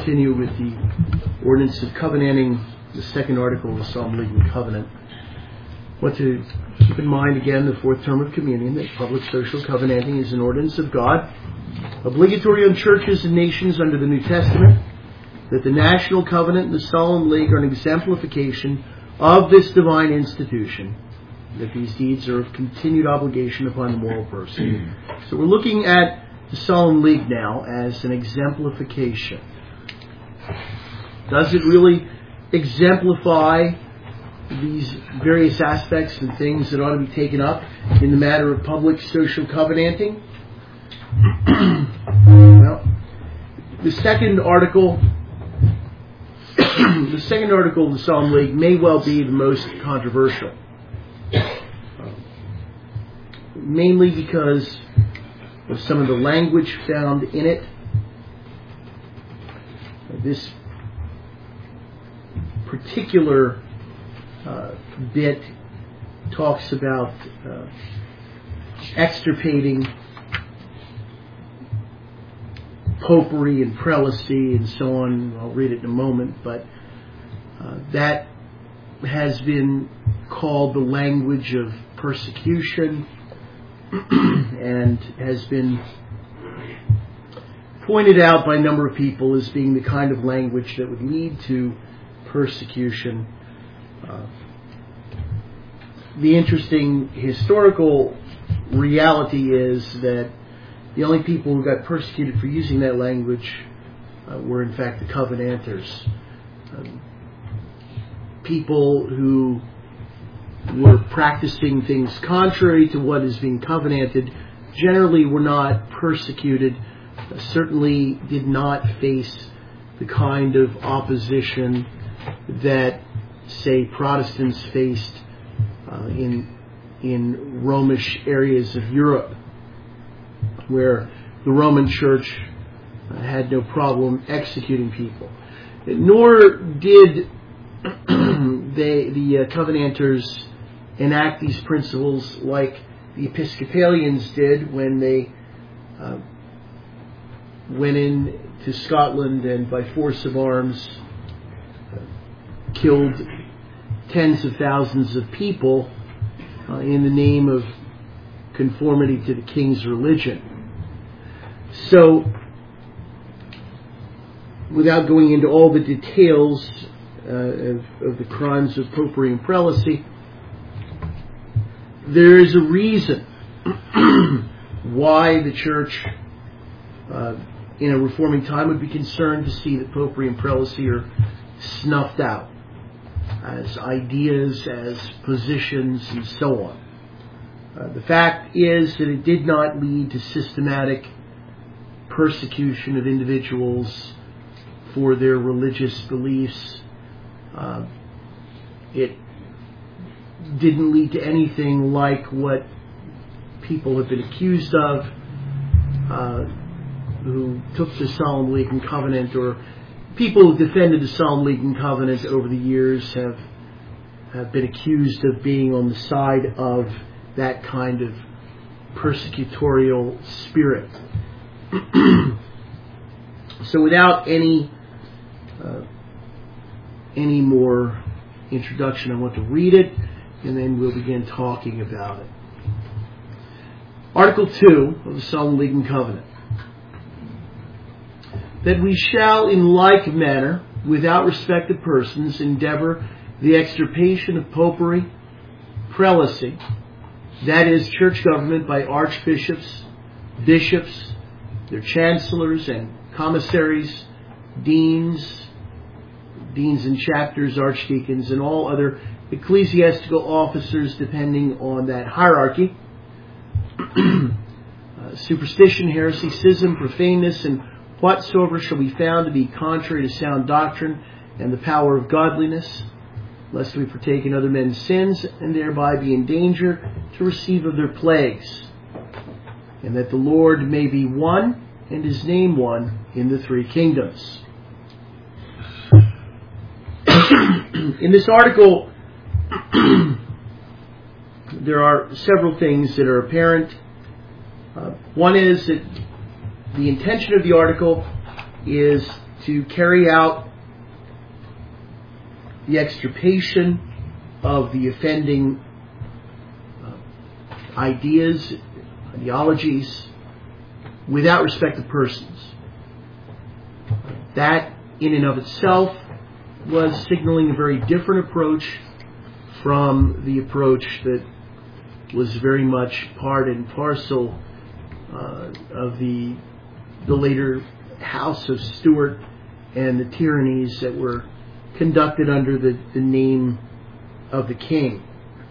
continue with the ordinance of covenanting, the second article of the Psalm League and Covenant. I want to keep in mind again the fourth term of communion, that public social covenanting is an ordinance of God, obligatory on churches and nations under the New Testament, that the national covenant and the solemn league are an exemplification of this divine institution, that these deeds are of continued obligation upon the moral person. So we're looking at the solemn league now as an exemplification. Does it really exemplify these various aspects and things that ought to be taken up in the matter of public social covenanting? Well, the second article of the Solemn League may well be the most controversial. Mainly because of some of the language found in it. This particular bit talks about extirpating popery and prelacy and so on. I'll read it in a moment, but that has been called the language of persecution and has been pointed out by a number of people as being the kind of language that would lead to persecution. The interesting historical reality is that the only people who got persecuted for using that language were in fact the Covenanters. People who were practicing things contrary to what is being covenanted generally were not persecuted, certainly did not face the kind of opposition that, say, Protestants faced in Romish areas of Europe, where the Roman Church had no problem executing people. Nor did the Covenanters enact these principles like the Episcopalians did when they went into Scotland and by force of arms killed tens of thousands of people in the name of conformity to the king's religion. So, without going into all the details of the crimes of popery and prelacy, there is a reason why the church in a reforming time would be concerned to see that popery and prelacy are snuffed out as ideas, as positions, and so on. The fact is that it did not lead to systematic persecution of individuals for their religious beliefs. It didn't lead to anything like what people have been accused of who took the Solemn League and Covenant, or people who defended the Solemn League and Covenant over the years have been accused of being on the side of that kind of persecutorial spirit. So without any more introduction, I want to read it, and then we'll begin talking about it. Article 2 of the Solemn League and Covenant. That we shall in like manner, without respect of persons, endeavor the extirpation of popery, prelacy, that is, church government by archbishops, bishops, their chancellors and commissaries, deans and chapters, archdeacons, and all other ecclesiastical officers depending on that hierarchy. Superstition, heresy, schism, profaneness, and whatsoever shall be found to be contrary to sound doctrine and the power of godliness, lest we partake in other men's sins and thereby be in danger to receive of their plagues, and that the Lord may be one and his name one in the three kingdoms. In this article, there are several things that are apparent. One is that the intention of the article is to carry out the extirpation of the offending ideas, ideologies, without respect of persons. That, in and of itself, was signaling a very different approach from the approach that was very much part and parcel of the later House of Stuart and the tyrannies that were conducted under the name of the king.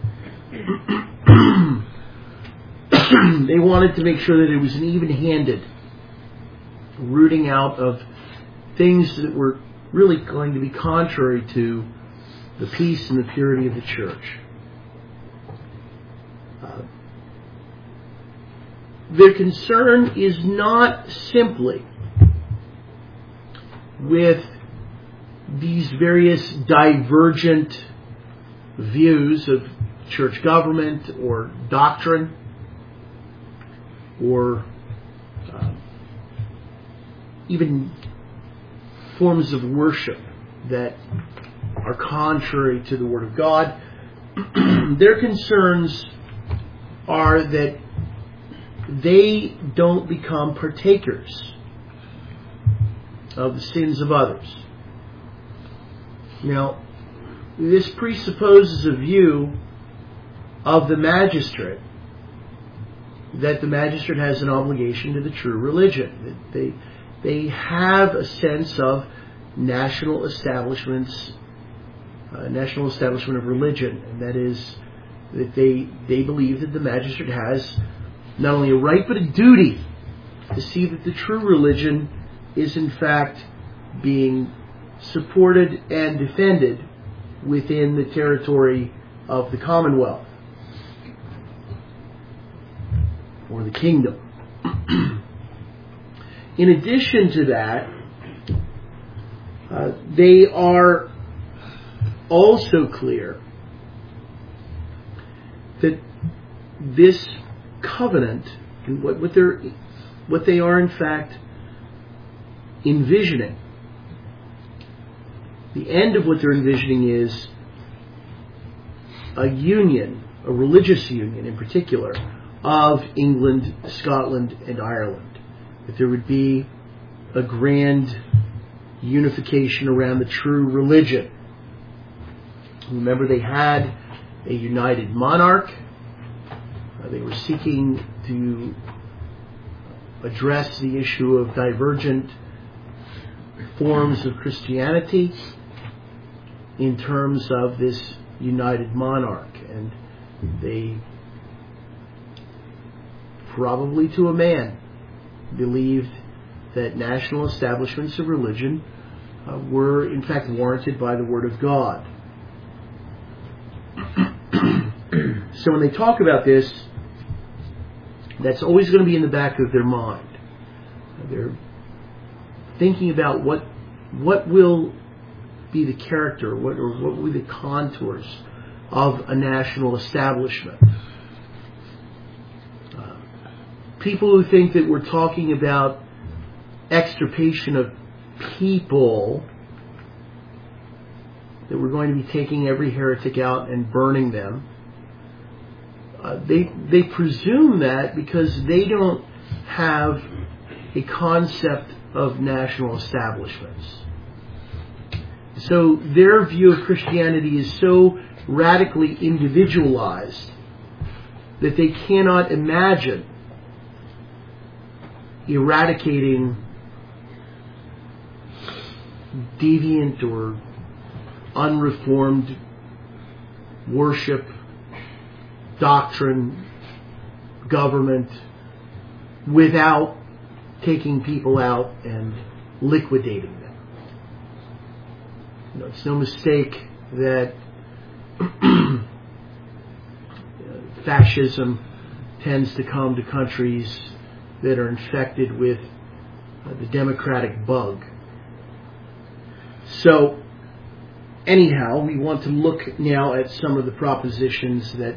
They wanted to make sure that it was an even-handed rooting out of things that were really going to be contrary to the peace and the purity of the church. Their concern is not simply with these various divergent views of church government or doctrine or even forms of worship that are contrary to the Word of God. Their concerns are that they don't become partakers of the sins of others. Now, this presupposes a view of the magistrate, that the magistrate has an obligation to the true religion. That they have a sense of national establishment of religion, and that is that they believe that the magistrate has not only a right but a duty to see that the true religion is in fact being supported and defended within the territory of the Commonwealth or the kingdom. In addition to that, they are also clear that this covenant and what they are in fact envisioning, the end of what they're envisioning is a union, a religious union in particular, of England, Scotland, and Ireland. That there would be a grand unification around the true religion. Remember, they had a united monarch. They were seeking to address the issue of divergent forms of Christianity in terms of this united monarch. And they, probably to a man, believed that national establishments of religion were in fact warranted by the Word of God. So when they talk about this, that's always going to be in the back of their mind. They're thinking about what will be the character, what will be the contours of a national establishment. People who think that we're talking about extirpation of people, that we're going to be taking every heretic out and burning them, they presume that because they don't have a concept of national establishments. So their view of Christianity is so radically individualized that they cannot imagine eradicating deviant or unreformed worship, doctrine, government, without taking people out and liquidating them. It's no mistake that fascism tends to come to countries that are infected with the democratic bug. So, anyhow, we want to look now at some of the propositions that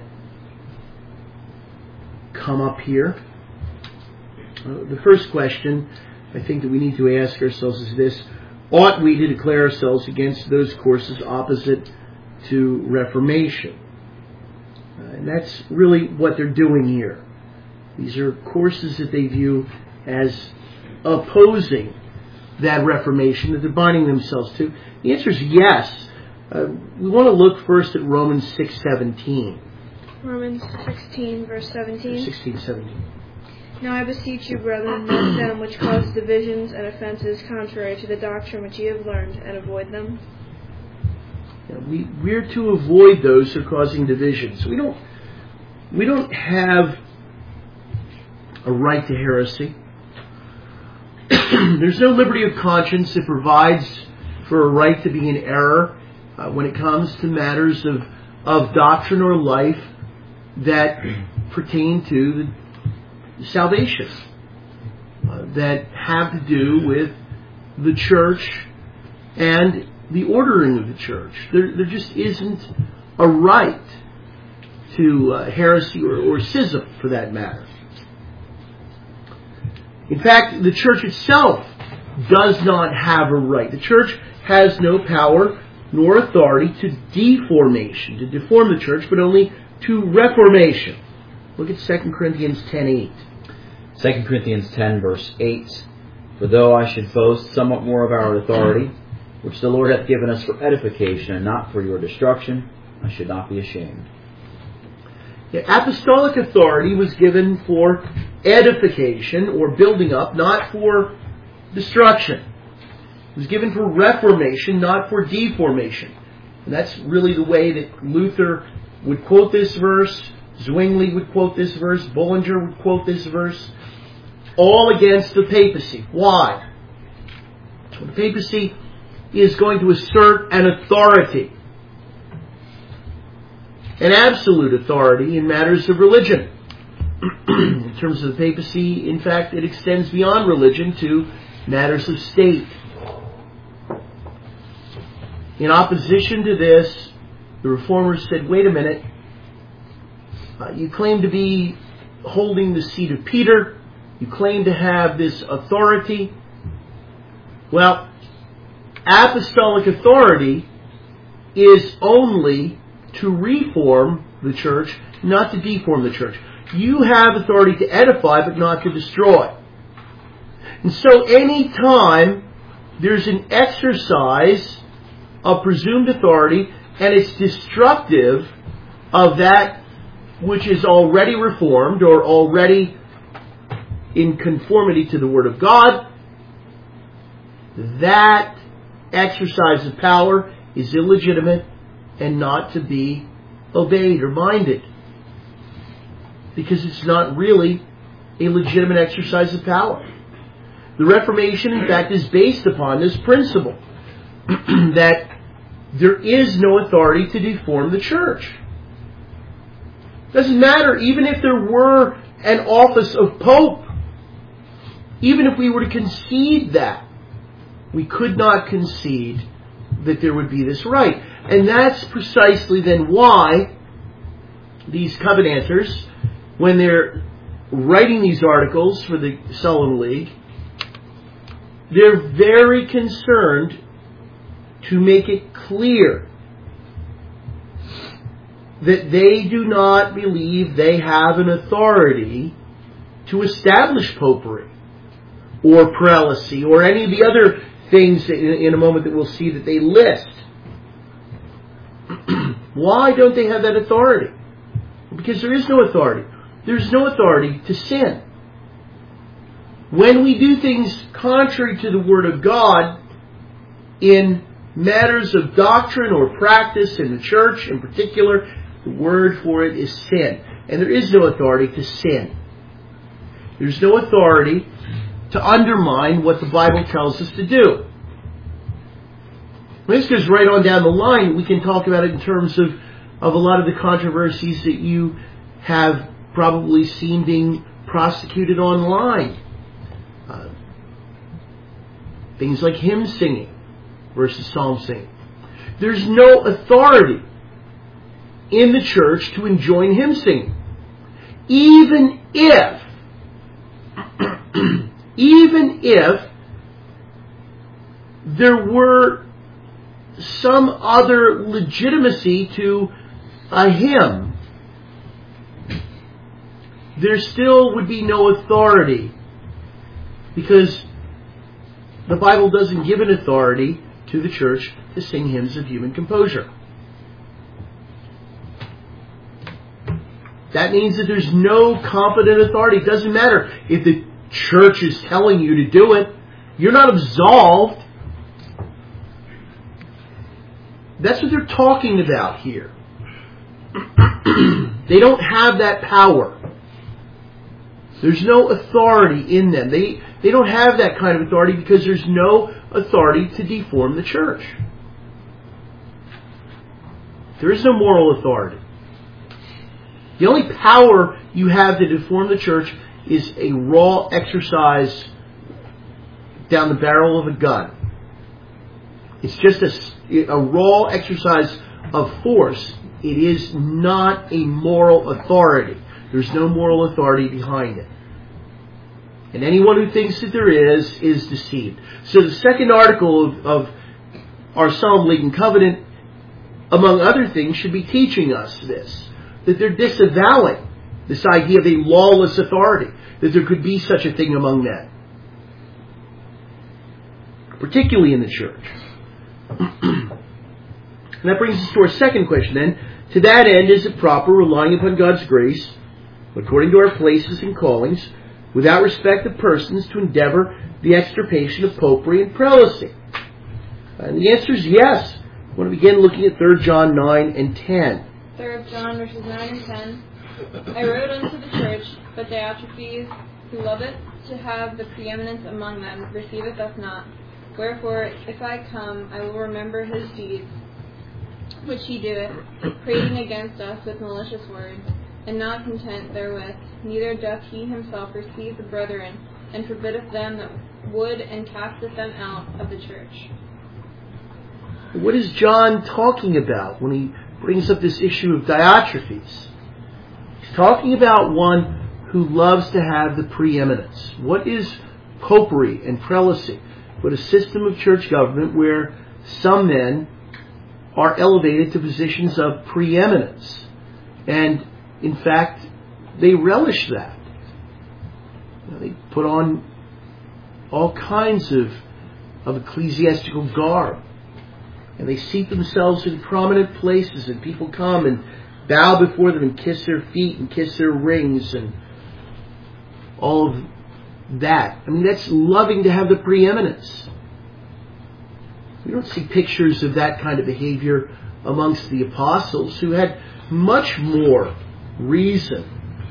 come up here. The first question I think that we need to ask ourselves is this: ought we to declare ourselves against those courses opposite to Reformation? And that's really what they're doing here. These are courses that they view as opposing that Reformation that they're binding themselves to. The answer is yes. We want to look first at Romans 6:17. Romans 16, verse 17. 16:17. Now I beseech you, brethren, note them which cause divisions and offenses contrary to the doctrine which ye have learned, and avoid them. We're to avoid those who are causing divisions. We don't have a right to heresy. There's no liberty of conscience that provides for a right to be in error when it comes to matters of doctrine or life that pertain to the salvation, that have to do with the church and the ordering of the church. There just isn't a right to heresy or schism, for that matter. In fact, the church itself does not have a right. The church has no power nor authority to deformation, to deform the church, but only to reformation. Look at 2 Corinthians 10:8. 2 Corinthians 10, verse 8. For though I should boast somewhat more of our authority, which the Lord hath given us for edification and not for your destruction, I should not be ashamed. Apostolic authority was given for edification or building up, not for destruction. It was given for reformation, not for deformation. And that's really the way that Luther would quote this verse, Zwingli would quote this verse, Bullinger would quote this verse, all against the papacy. Why? So the papacy is going to assert an authority, an absolute authority in matters of religion. In terms of the papacy, in fact, it extends beyond religion to matters of state. In opposition to this, the Reformers said, wait a minute, you claim to be holding the seat of Peter, you claim to have this authority. Well, apostolic authority is only to reform the church, not to deform the church. You have authority to edify, but not to destroy. And so any time there's an exercise of presumed authority and it's destructive of that which is already reformed or already in conformity to the Word of God, that exercise of power is illegitimate and not to be obeyed or minded, because it's not really a legitimate exercise of power. The Reformation, in fact, is based upon this principle that there is no authority to deform the church. Doesn't matter, even if there were an office of Pope, even if we were to concede that, we could not concede that there would be this right. And that's precisely then why these Covenanters, when they're writing these articles for the Sullam League, they're very concerned to make it clear that they do not believe they have an authority to establish popery or prelacy or any of the other things in a moment that we'll see that they list. Why don't they have that authority? Because there is no authority. There's no authority to sin. When we do things contrary to the Word of God in matters of doctrine or practice in the church in particular, the word for it is sin. And there is no authority to sin. There's no authority to undermine what the Bible tells us to do. This goes right on down the line. We can talk about it in terms of a lot of the controversies that you have probably seen being prosecuted online. Things like hymn singing versus psalm singing. There's no authority in the church to enjoin hymn singing. Even if there were some other legitimacy to a hymn, there still would be no authority, because the Bible doesn't give an authority to the church to sing hymns of human composure. That means that there's no competent authority. It doesn't matter if the church is telling you to do it. You're not absolved. That's what they're talking about here. They don't have that power. There's no authority in them. They don't have that kind of authority because there's no authority to deform the church. There is no moral authority. The only power you have to deform the church is a raw exercise down the barrel of a gun. It's just a raw exercise of force. It is not a moral authority. There's no moral authority behind it. And anyone who thinks that there is deceived. So the second article of our Solemn League and Covenant, among other things, should be teaching us this. That they're disavowing this idea of a lawless authority. That there could be such a thing among men. Particularly in the church. And that brings us to our second question then. To that end, is it proper, relying upon God's grace, according to our places and callings, without respect of persons, to endeavor the extirpation of popery and prelacy? And the answer is yes. I want to begin looking at 3 John 9 and 10. 3 John verses 9 and 10. I wrote unto the church, but Diotrephes, who loveth to have the preeminence among them, receiveth us not. Wherefore, if I come, I will remember his deeds, which he doeth, prating against us with malicious words, and not content therewith, neither doth he himself receive the brethren, and forbiddeth them that would, and casteth them out of the church. What is John talking about when he brings up this issue of Diotrephes? He's talking about one who loves to have the preeminence. What is popery and prelacy? But a system of church government where some men are elevated to positions of preeminence. And, in fact, they relish that. They put on all kinds of ecclesiastical garb. And they seat themselves in prominent places, and people come and bow before them and kiss their feet and kiss their rings and all of that. I mean, that's loving to have the preeminence. We don't see pictures of that kind of behavior amongst the apostles, who had much more reason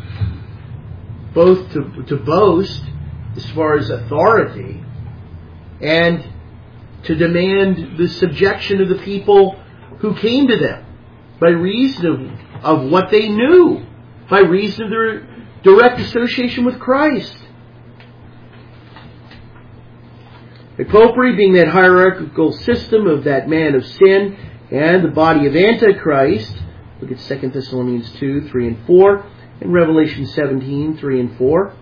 both to boast as far as authority and to demand the subjection of the people who came to them by reason of what they knew, by reason of their direct association with Christ. The popery being that hierarchical system of that man of sin and the body of Antichrist. Look at 2 Thessalonians 2, 3 and 4, and Revelation 17, 3 and 4.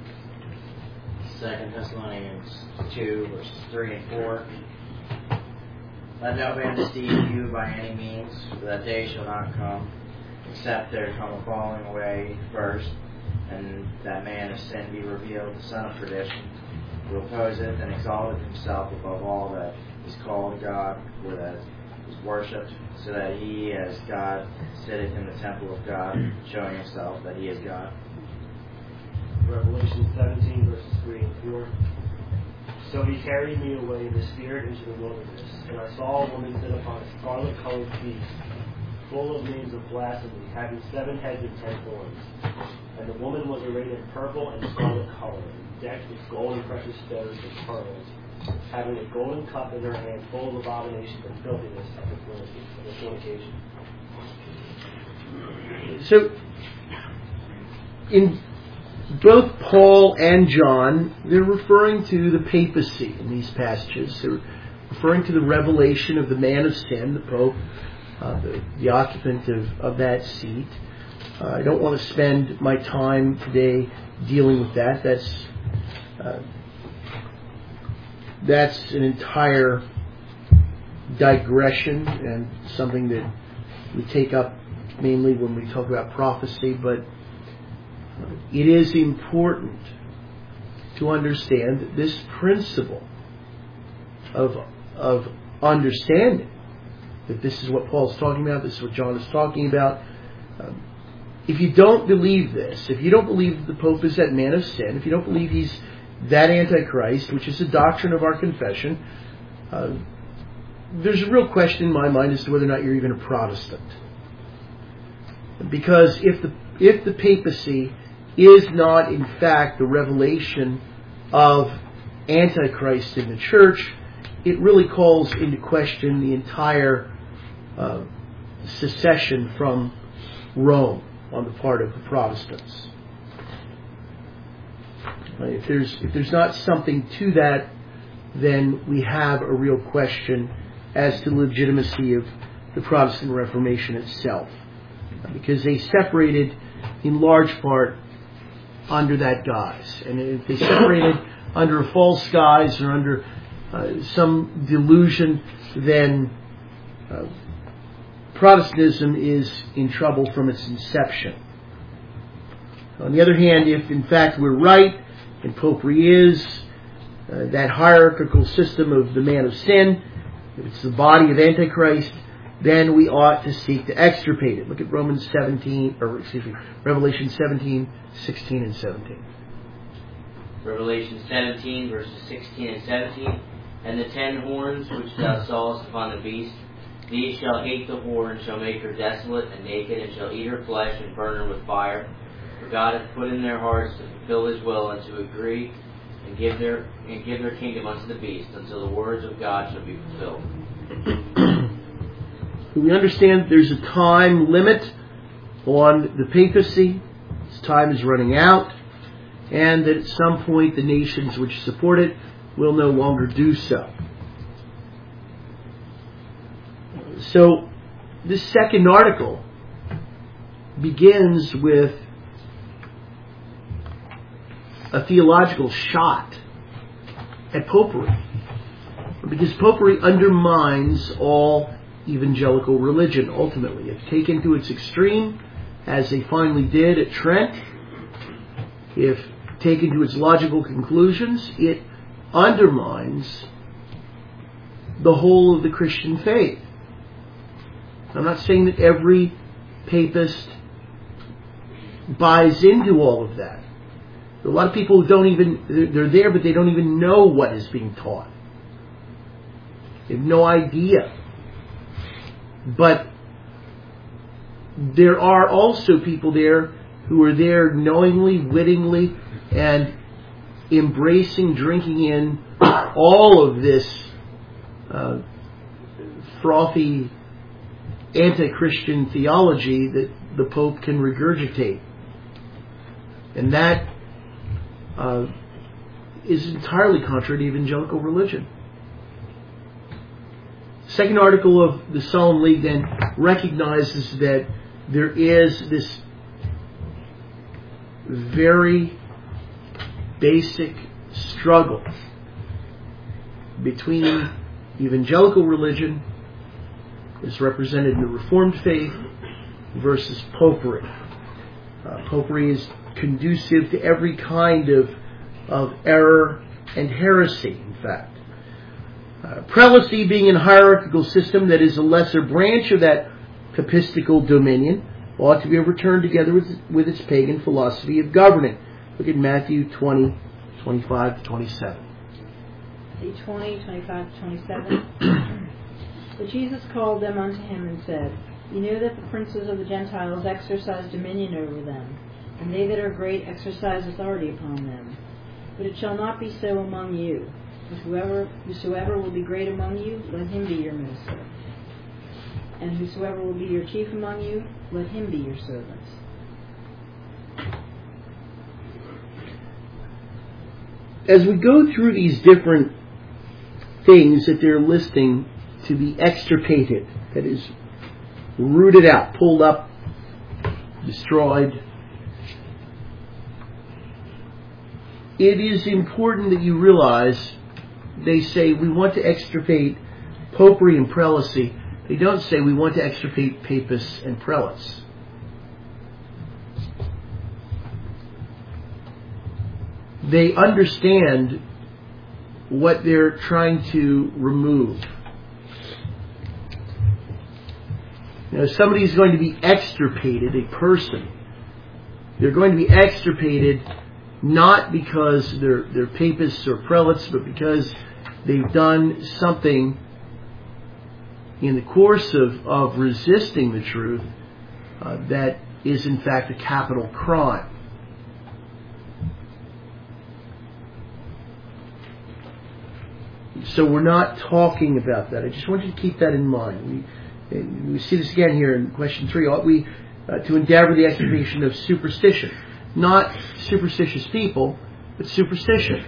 2 Thessalonians 2, verses 3 and 4. Let no man deceive you by any means, for that day shall not come, except there come a falling away first, and that man of sin be revealed, the son of perdition, who opposeth and exalteth himself above all that is called God, or that is worshipped, so that he as God sitteth in the temple of God, showing himself that he is God. Revelation 17, verses 3 and 4. So he carried me away in the spirit into the wilderness, and I saw a woman sit upon a scarlet-colored beast, full of names of blasphemy, having 7 heads and 10 horns. And the woman was arrayed in purple and scarlet color, decked with gold and precious stones and pearls, having a golden cup in her hand full of abominations and filthiness of the fornication. So, in both Paul and John, they're referring to the papacy in these passages. They're referring to the revelation of the man of sin, the Pope, the occupant of that seat. I don't want to spend my time today dealing with that. That's that's an entire digression and something that we take up mainly when we talk about prophecy, but it is important to understand that this principle of understanding that this is what Paul's talking about, this is what John is talking about. If you don't believe this, if you don't believe the Pope is that man of sin, if you don't believe he's that Antichrist, which is a doctrine of our confession, there's a real question in my mind as to whether or not you're even a Protestant. Because if the papacy is not in fact the revelation of Antichrist in the Church, it really calls into question the entire secession from Rome on the part of the Protestants. If there's not something to that, then we have a real question as to the legitimacy of the Protestant Reformation itself, because they separated in large part under that guise. And if they separated under a false guise or under some delusion, then Protestantism is in trouble from its inception. On the other hand, if in fact we're right, and Popery is that hierarchical system of the man of sin, if it's the body of Antichrist, then we ought to seek to extirpate it. Look at Revelation 17, 16 and 17. Revelation 17, verses 16 and 17. And the 10 horns which thou sawest upon the beast, these shall hate the whore, and shall make her desolate and naked, and shall eat her flesh and burn her with fire. For God hath put in their hearts to fulfill his will, and to agree and give their kingdom unto the beast, until the words of God shall be fulfilled. We understand there's a time limit on the papacy. Its time is running out, and that at some point the nations which support it will no longer do so. So this second article begins with a theological shot at Popery, because Popery undermines all evangelical religion ultimately. If taken to its extreme, as they finally did at Trent, if taken to its logical conclusions, it undermines the whole of the Christian faith. I'm not saying that every papist buys into all of that. A lot of people they're there, but they don't even know what is being taught. They have no idea. But there are also people there who are there knowingly, wittingly, and embracing, drinking in all of this frothy anti-Christian theology that the Pope can regurgitate. And that is entirely contrary to evangelical religion. Second article of the Solemn League then recognizes that there is this very basic struggle between evangelical religion, as represented in the Reformed faith, versus Popery. Popery is conducive to every kind of error and heresy, in fact. Prelacy, being a hierarchical system that is a lesser branch of that papistical dominion, ought to be overturned together with its pagan philosophy of governing. Look at Matthew 20, 25 to 27. 20, 25 to 27. But Jesus called them unto him and said, Ye know that the princes of the Gentiles exercise dominion over them, and they that are great exercise authority upon them. But it shall not be so among you. But whosoever will be great among you, let him be your minister. And whosoever will be your chief among you, let him be your servant. As we go through these different things that they're listing to be extirpated, that is, rooted out, pulled up, destroyed, it is important that you realize they say we want to extirpate popery and prelacy, they don't say we want to extirpate papists and prelates. They understand what they're trying to remove. If somebody's going to be extirpated, a person, they're going to be extirpated not because they're papists or prelates, but because they've done something in the course of resisting the truth that is in fact a capital crime. So we're not talking about that. I just want you to keep that in mind. We see this again here in question 3. Ought we to endeavor the extirpation of superstition? Not superstitious people, but superstition.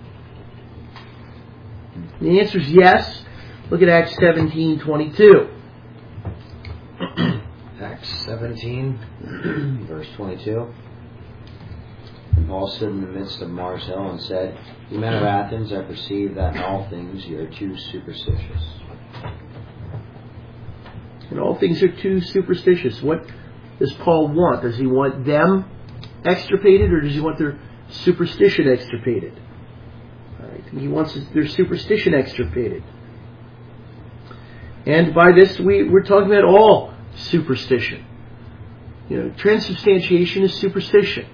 The answer is yes. Look at Acts 17:22. Acts 17, verse 22. And Paul stood in the midst of Mars Hill and said, "You men of Athens, I perceive that in all things you are too superstitious." And all things are too superstitious. What does Paul want? Does he want them extirpated, or does he want their superstition extirpated? I think he wants their superstition extirpated. And by this, we're talking about all superstition. Transubstantiation is superstition.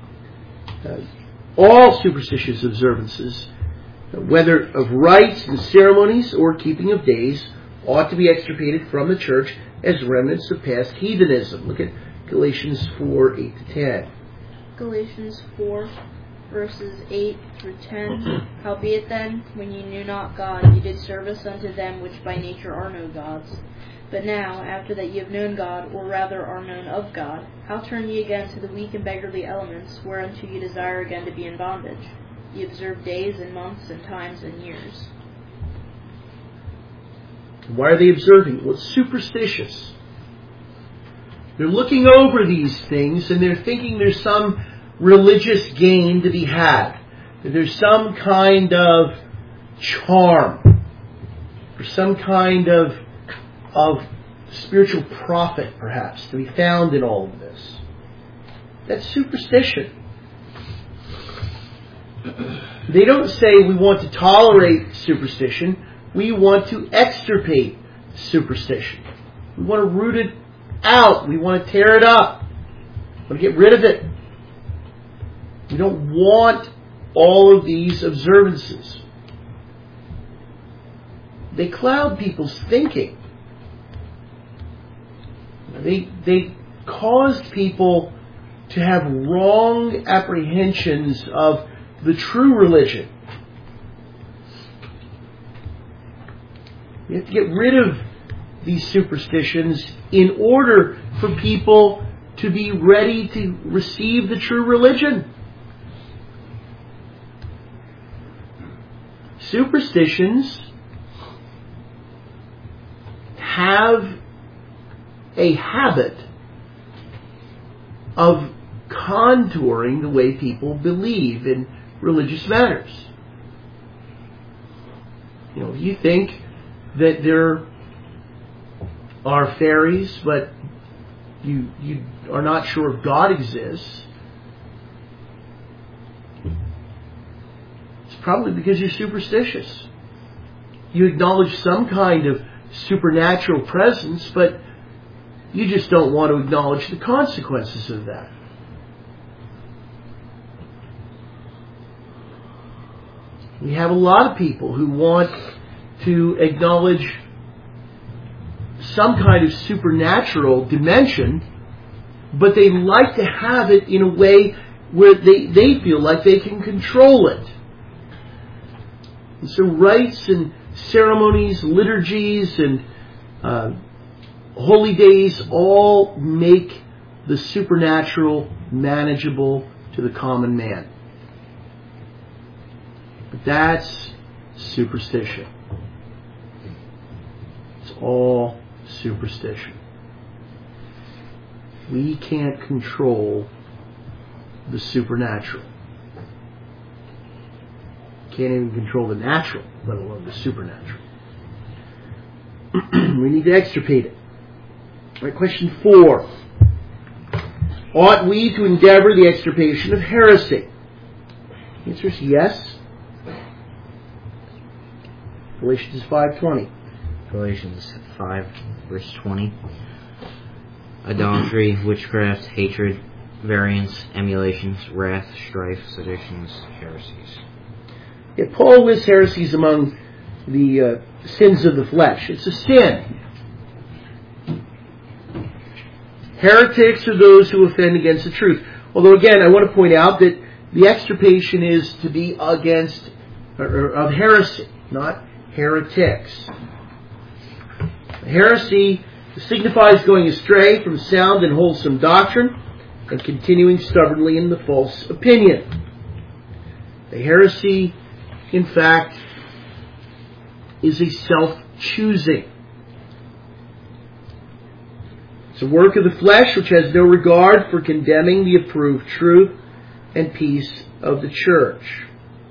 All superstitious observances, whether of rites and ceremonies or keeping of days, ought to be extirpated from the church as remnants of past heathenism. Look at Galatians 4:8-10. Galatians 4, verses 8 through 10. Howbeit then, when ye knew not God, ye did service unto them which by nature are no gods. But now, after that ye have known God, or rather are known of God, how turn ye again to the weak and beggarly elements, whereunto ye desire again to be in bondage? Ye observe days and months and times and years. Why are they observing? Well, it's superstitious. They're looking over these things and they're thinking there's some religious gain to be had. That there's some kind of charm or some kind of spiritual profit, perhaps, to be found in all of this. That's superstition. They don't say we want to tolerate superstition. We want to extirpate superstition. We want to root it out. We want to tear it up. We want to get rid of it. We don't want all of these observances. They cloud people's thinking. They caused people to have wrong apprehensions of the true religion. We have to get rid of these superstitions in order for people to be ready to receive the true religion. Superstitions have a habit of contouring the way people believe in religious matters. If you think that there are fairies, but you are not sure if God exists, it's probably because you're superstitious. You acknowledge some kind of supernatural presence, but you just don't want to acknowledge the consequences of that. We have a lot of people who want to acknowledge some kind of supernatural dimension, but they like to have it in a way where they feel like they can control it. And so rites and ceremonies, liturgies, and holy days all make the supernatural manageable to the common man. But that's superstition. It's all superstition. We can't control the supernatural. Can't even control the natural, let alone the supernatural. We need to extirpate it. All right, question 4. Ought we to endeavor the extirpation of heresy? The answer is yes. Galatians 5:20. Galatians 5, verse 20. Idolatry, witchcraft, hatred, variance, emulations, wrath, strife, seditions, heresies. Yeah, Paul lists heresies among the sins of the flesh. It's a sin. Heretics are those who offend against the truth. Although again, I want to point out that the extirpation is to be against of heresy, not heretics. Heresy signifies going astray from sound and wholesome doctrine and continuing stubbornly in the false opinion. The heresy, in fact, is a self-choosing. It's a work of the flesh which has no regard for condemning the approved truth and peace of the church.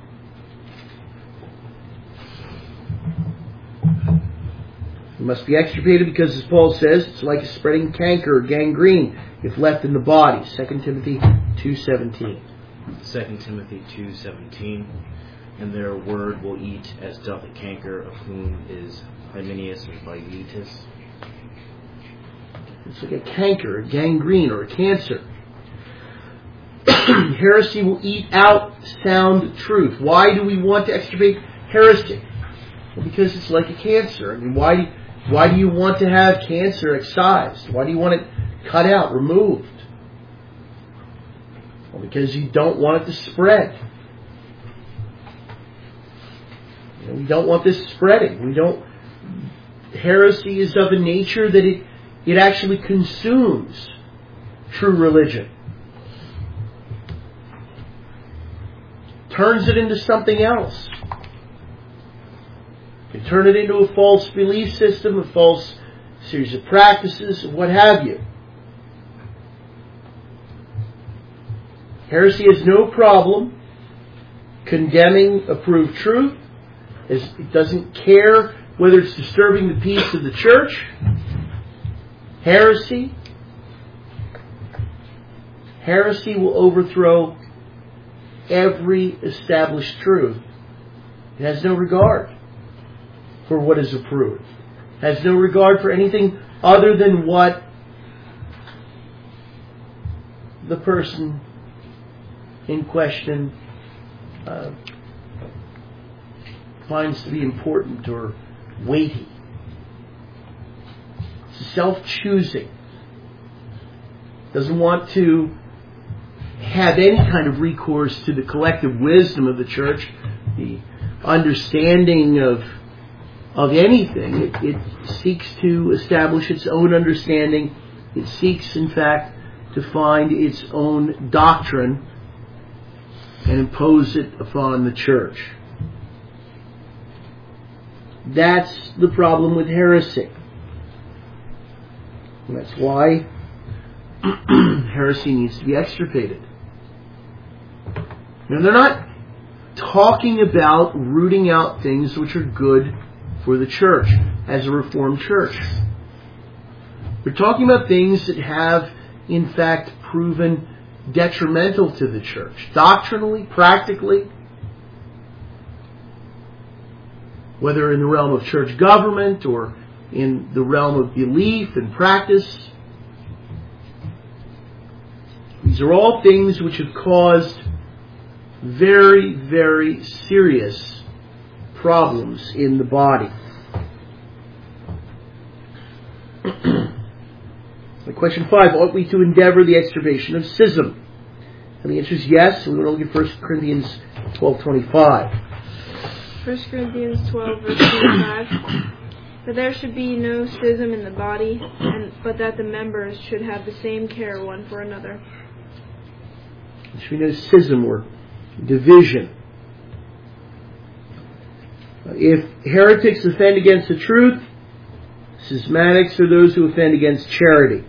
It must be extirpated because, as Paul says, it's like a spreading canker or gangrene if left in the body. 2 Timothy 2:17. 2 Timothy 2:17. And their word will eat as doth a canker, of whom is Hymenaeus or Philetus. It's like a canker, a gangrene, or a cancer. Heresy will eat out sound truth. Why do we want to extirpate heresy? Well, because it's like a cancer. I mean, why do you want to have cancer excised? Why do you want it cut out, removed? Well, because you don't want it to spread. We don't want this spreading. Heresy is of a nature that it actually consumes true religion. Turns it into something else. You turn it into a false belief system, a false series of practices, what have you. Heresy has no problem condemning approved truth. It doesn't care whether it's disturbing the peace of the church. Heresy will overthrow every established truth. It has no regard for what is approved. It has no regard for anything other than what the person in question finds to be important or weighty. It's self-choosing. Doesn't want to have any kind of recourse to the collective wisdom of the church, the understanding of anything. It seeks to establish its own understanding. It seeks, in fact, to find its own doctrine and impose it upon the church. That's the problem with heresy. And that's why heresy needs to be extirpated. Now, they're not talking about rooting out things which are good for the church as a Reformed church. They're talking about things that have, in fact, proven detrimental to the church, doctrinally, practically, whether in the realm of church government or in the realm of belief and practice. These are all things which have caused very, very serious problems in the body. Question 5, ought we to endeavor the extirpation of schism? And the answer is yes. We're going to look at 1 Corinthians 12:25. 1 Corinthians 12, verse 25. That there should be no schism in the body, but that the members should have the same care one for another. There should be no schism or division. If heretics offend against the truth, schismatics are those who offend against charity.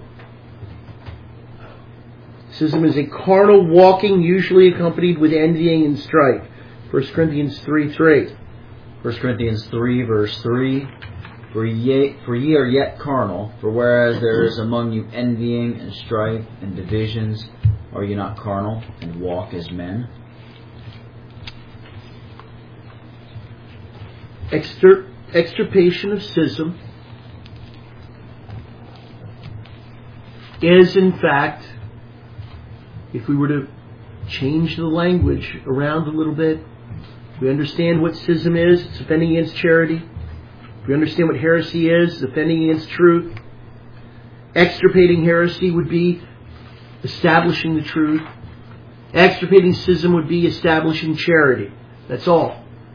Schism is a carnal walking, usually accompanied with envying and strife. 1 Corinthians 3:3. 1 Corinthians 3, verse 3. For ye are yet carnal, for whereas there is among you envying and strife and divisions, are you not carnal and walk as men? Extirpation of schism is, in fact, if we were to change the language around a little bit, we understand what schism is. It's offending against charity. We understand what heresy is, offending against truth. Extirpating heresy would be establishing the truth. Extirpating schism would be establishing charity. That's all.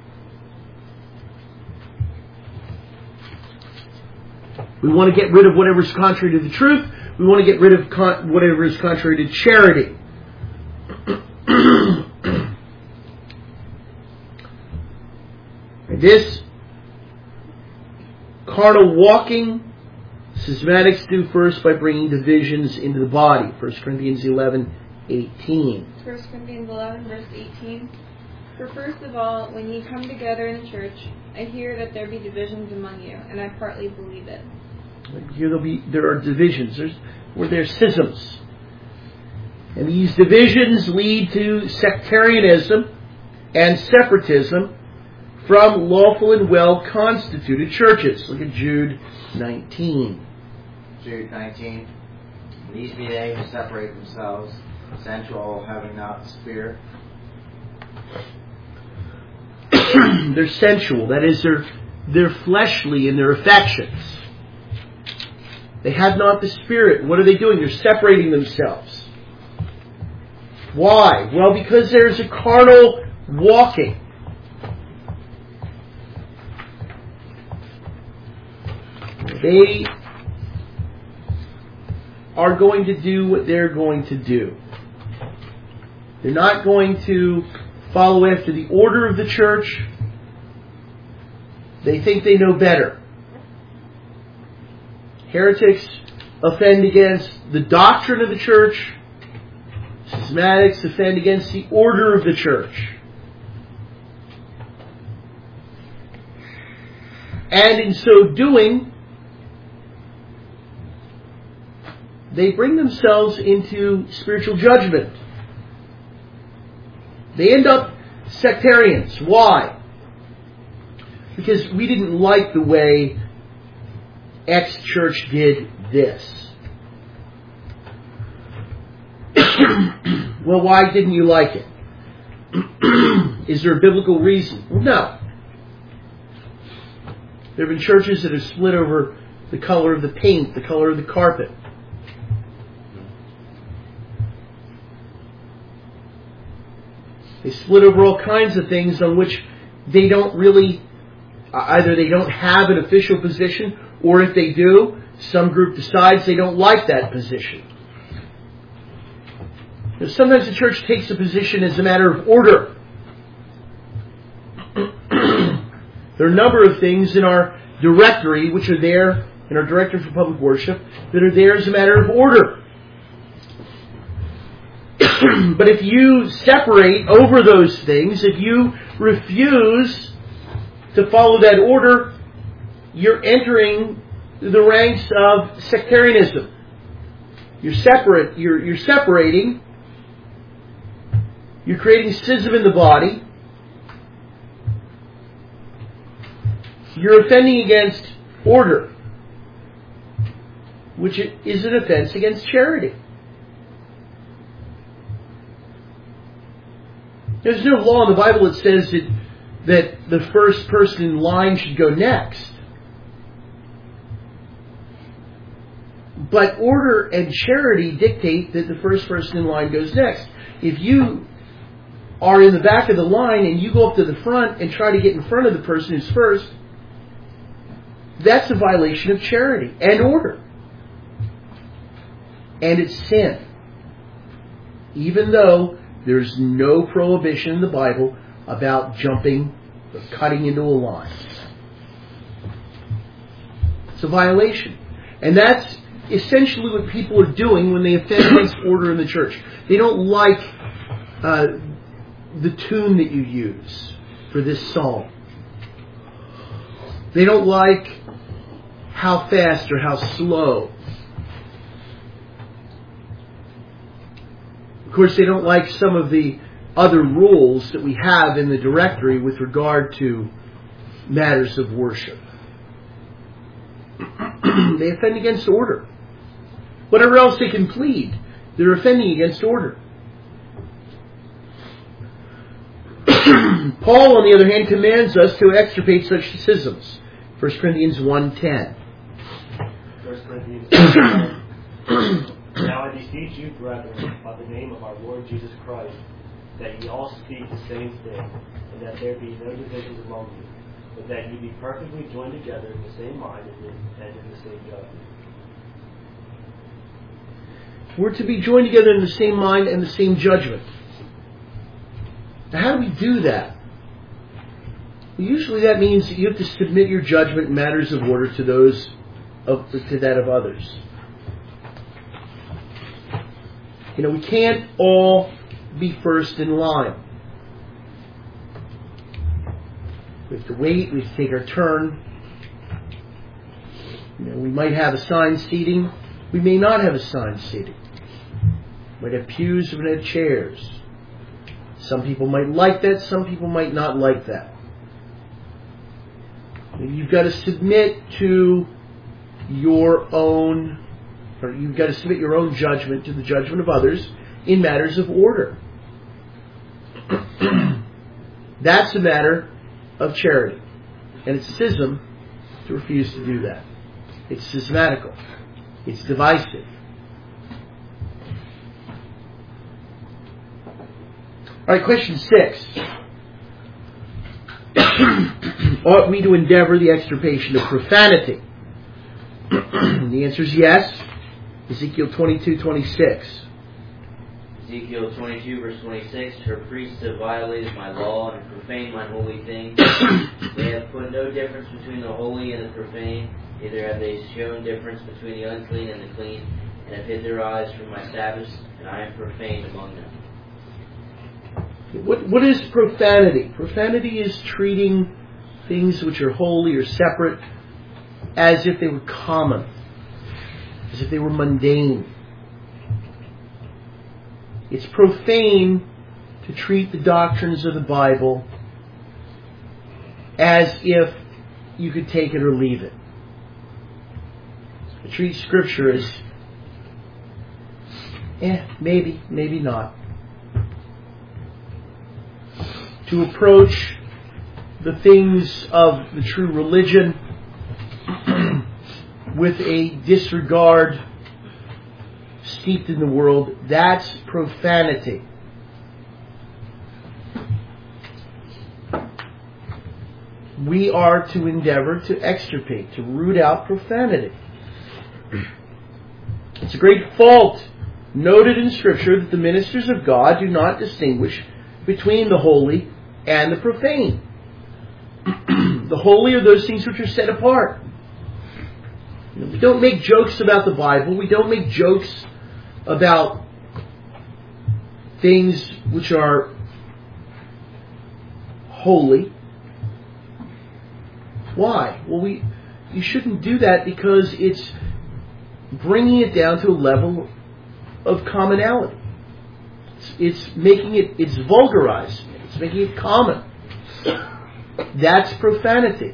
We want to get rid of whatever is contrary to the truth. We want to get rid of whatever is contrary to charity. This carnal walking, schismatics do first by bringing divisions into the body. 1 Corinthians 11:18. 1 Corinthians 11, verse 18. For first of all, when ye come together in the church, I hear that there be divisions among you, and I partly believe it. Here there are divisions. There's schisms. And these divisions lead to sectarianism and separatism from lawful and well-constituted churches. Look at Jude 19. Jude 19. These be they who separate themselves, sensual, having not the Spirit. They're sensual. That is, they're fleshly in their affections. They have not the Spirit. What are they doing? They're separating themselves. Why? Well, because there's a carnal walking. They are going to do what they're going to do. They're not going to follow after the order of the church. They think they know better. Heretics offend against the doctrine of the church. Schismatics offend against the order of the church. And in so doing, they bring themselves into spiritual judgment. They end up sectarians. Why? Because we didn't like the way X church did this. Well, why didn't you like it? Is there a biblical reason? Well, no. There have been churches that have split over the color of the paint, the color of the carpet. They split over all kinds of things on which they don't really, either they don't have an official position, or if they do, some group decides they don't like that position. Now, sometimes the church takes a position as a matter of order. There are a number of things in our directory, which are there, in our directory for public worship, that are there as a matter of order. But if you separate over those things, if you refuse to follow that order, you're entering the ranks of sectarianism. You're separating. You're creating schism in the body. You're offending against order, which is an offense against charity. There's no law in the Bible that says that the first person in line should go next. But order and charity dictate that the first person in line goes next. If you are in the back of the line and you go up to the front and try to get in front of the person who's first, that's a violation of charity and order. And it's sin. Even though there's no prohibition in the Bible about jumping or cutting into a line. It's a violation. And that's essentially what people are doing when they offend against order in the church. They don't like the tune that you use for this psalm. They don't like how fast or how slow. Of course, they don't like some of the other rules that we have in the directory with regard to matters of worship. They offend against order. Whatever else they can plead, they're offending against order. Paul, on the other hand, commands us to extirpate such schisms. 1 Corinthians 1:10. 1 Corinthians 1:10. Now I beseech you, brethren, by the name of our Lord Jesus Christ, that ye all speak the same thing, and that there be no divisions among you, but that ye be perfectly joined together in the same mind and in the same judgment. We're to be joined together in the same mind and the same judgment. Now, how do we do that? Well, usually that means that you have to submit your judgment in matters of order to that of others. We can't all be first in line. We have to wait. We have to take our turn. We might have assigned seating. We may not have assigned seating. We might have pews. We might have chairs. Some people might like that. Some people might not like that. You've got to submit to your own, or you've got to submit your own judgment to the judgment of others in matters of order. That's a matter of charity. And it's schism to refuse to do that. It's schismatical. It's divisive. All right, question 6. Ought we to endeavor the extirpation of profanity? The answer is yes. Ezekiel 22:26. Ezekiel 22, verse 26, her priests have violated my law and profaned my holy things. They have put no difference between the holy and the profane, neither have they shown difference between the unclean and the clean, and have hid their eyes from my Sabbaths, and I am profaned among them. What is profanity? Profanity is treating things which are holy or separate as if they were common, as if they were mundane. It's profane to treat the doctrines of the Bible as if you could take it or leave it. To treat Scripture as, maybe, maybe not. To approach the things of the true religion with a disregard steeped in the world, that's profanity. We are to endeavor to extirpate, to root out profanity. It's a great fault noted in Scripture that the ministers of God do not distinguish between the holy and the profane. The holy are those things which are set apart. We don't make jokes about the Bible. We don't make jokes about things which are holy. Why? Well, you shouldn't do that because it's bringing it down to a level of commonality. It's making it, it's vulgarizing it. It's making it common. That's profanity.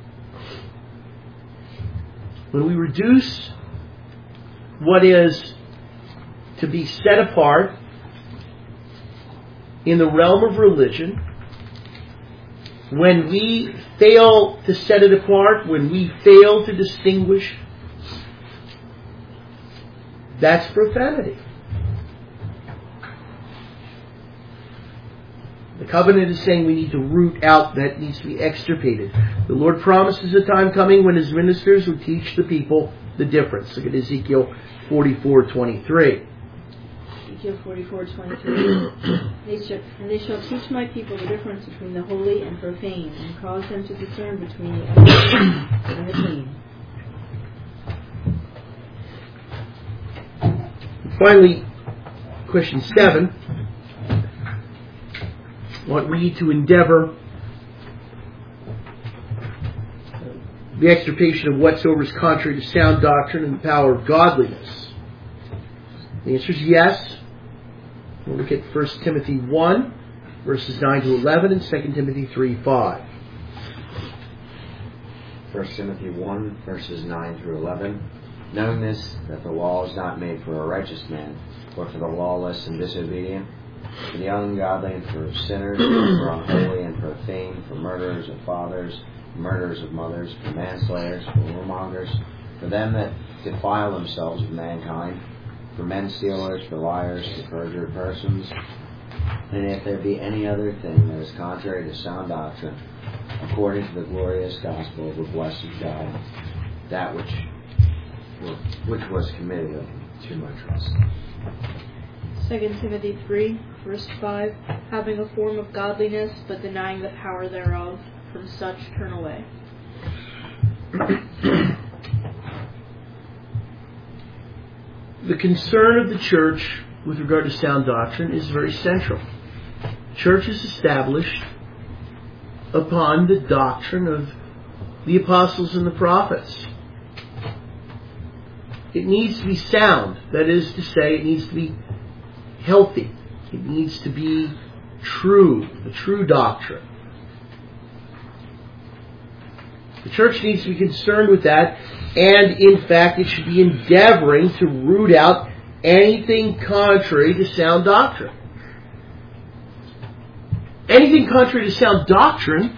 When we reduce what is to be set apart in the realm of religion, when we fail to set it apart, when we fail to distinguish, that's profanity. The covenant is saying we need to root out, that needs to be extirpated. The Lord promises a time coming when His ministers will teach the people the difference. Look at Ezekiel 44:23. Ezekiel 44:23. They shall teach my people the difference between the holy and profane, and cause them to discern between the unclean and the clean. Finally, question 7. ought we to endeavor the extirpation of whatsoever is contrary to sound doctrine and the power of godliness? The answer is yes. We'll look at 1 Timothy 1, verses 9 to 11, and 2 Timothy 3, 5. 1 Timothy 1, verses 9 through 11. Knowing this, that the law is not made for a righteous man, but for the lawless and disobedient, for the ungodly and for sinners, for unholy and profane, for murderers of fathers, murderers of mothers, for manslayers, for whoremongers, for them that defile themselves with mankind, for men stealers, for liars, for perjured persons, and if there be any other thing that is contrary to sound doctrine, according to the glorious gospel of the blessed God, that which was committed of too much trust. 2 Timothy 3, verse 5, having a form of godliness, but denying the power thereof, from such turn away. The concern of the church with regard to sound doctrine is very central. The church is established upon the doctrine of the apostles and the prophets. It needs to be sound. That is to say, it needs to be healthy. It needs to be true, the true doctrine. The church needs to be concerned with that, and in fact it should be endeavoring to root out anything contrary to sound doctrine. Anything contrary to sound doctrine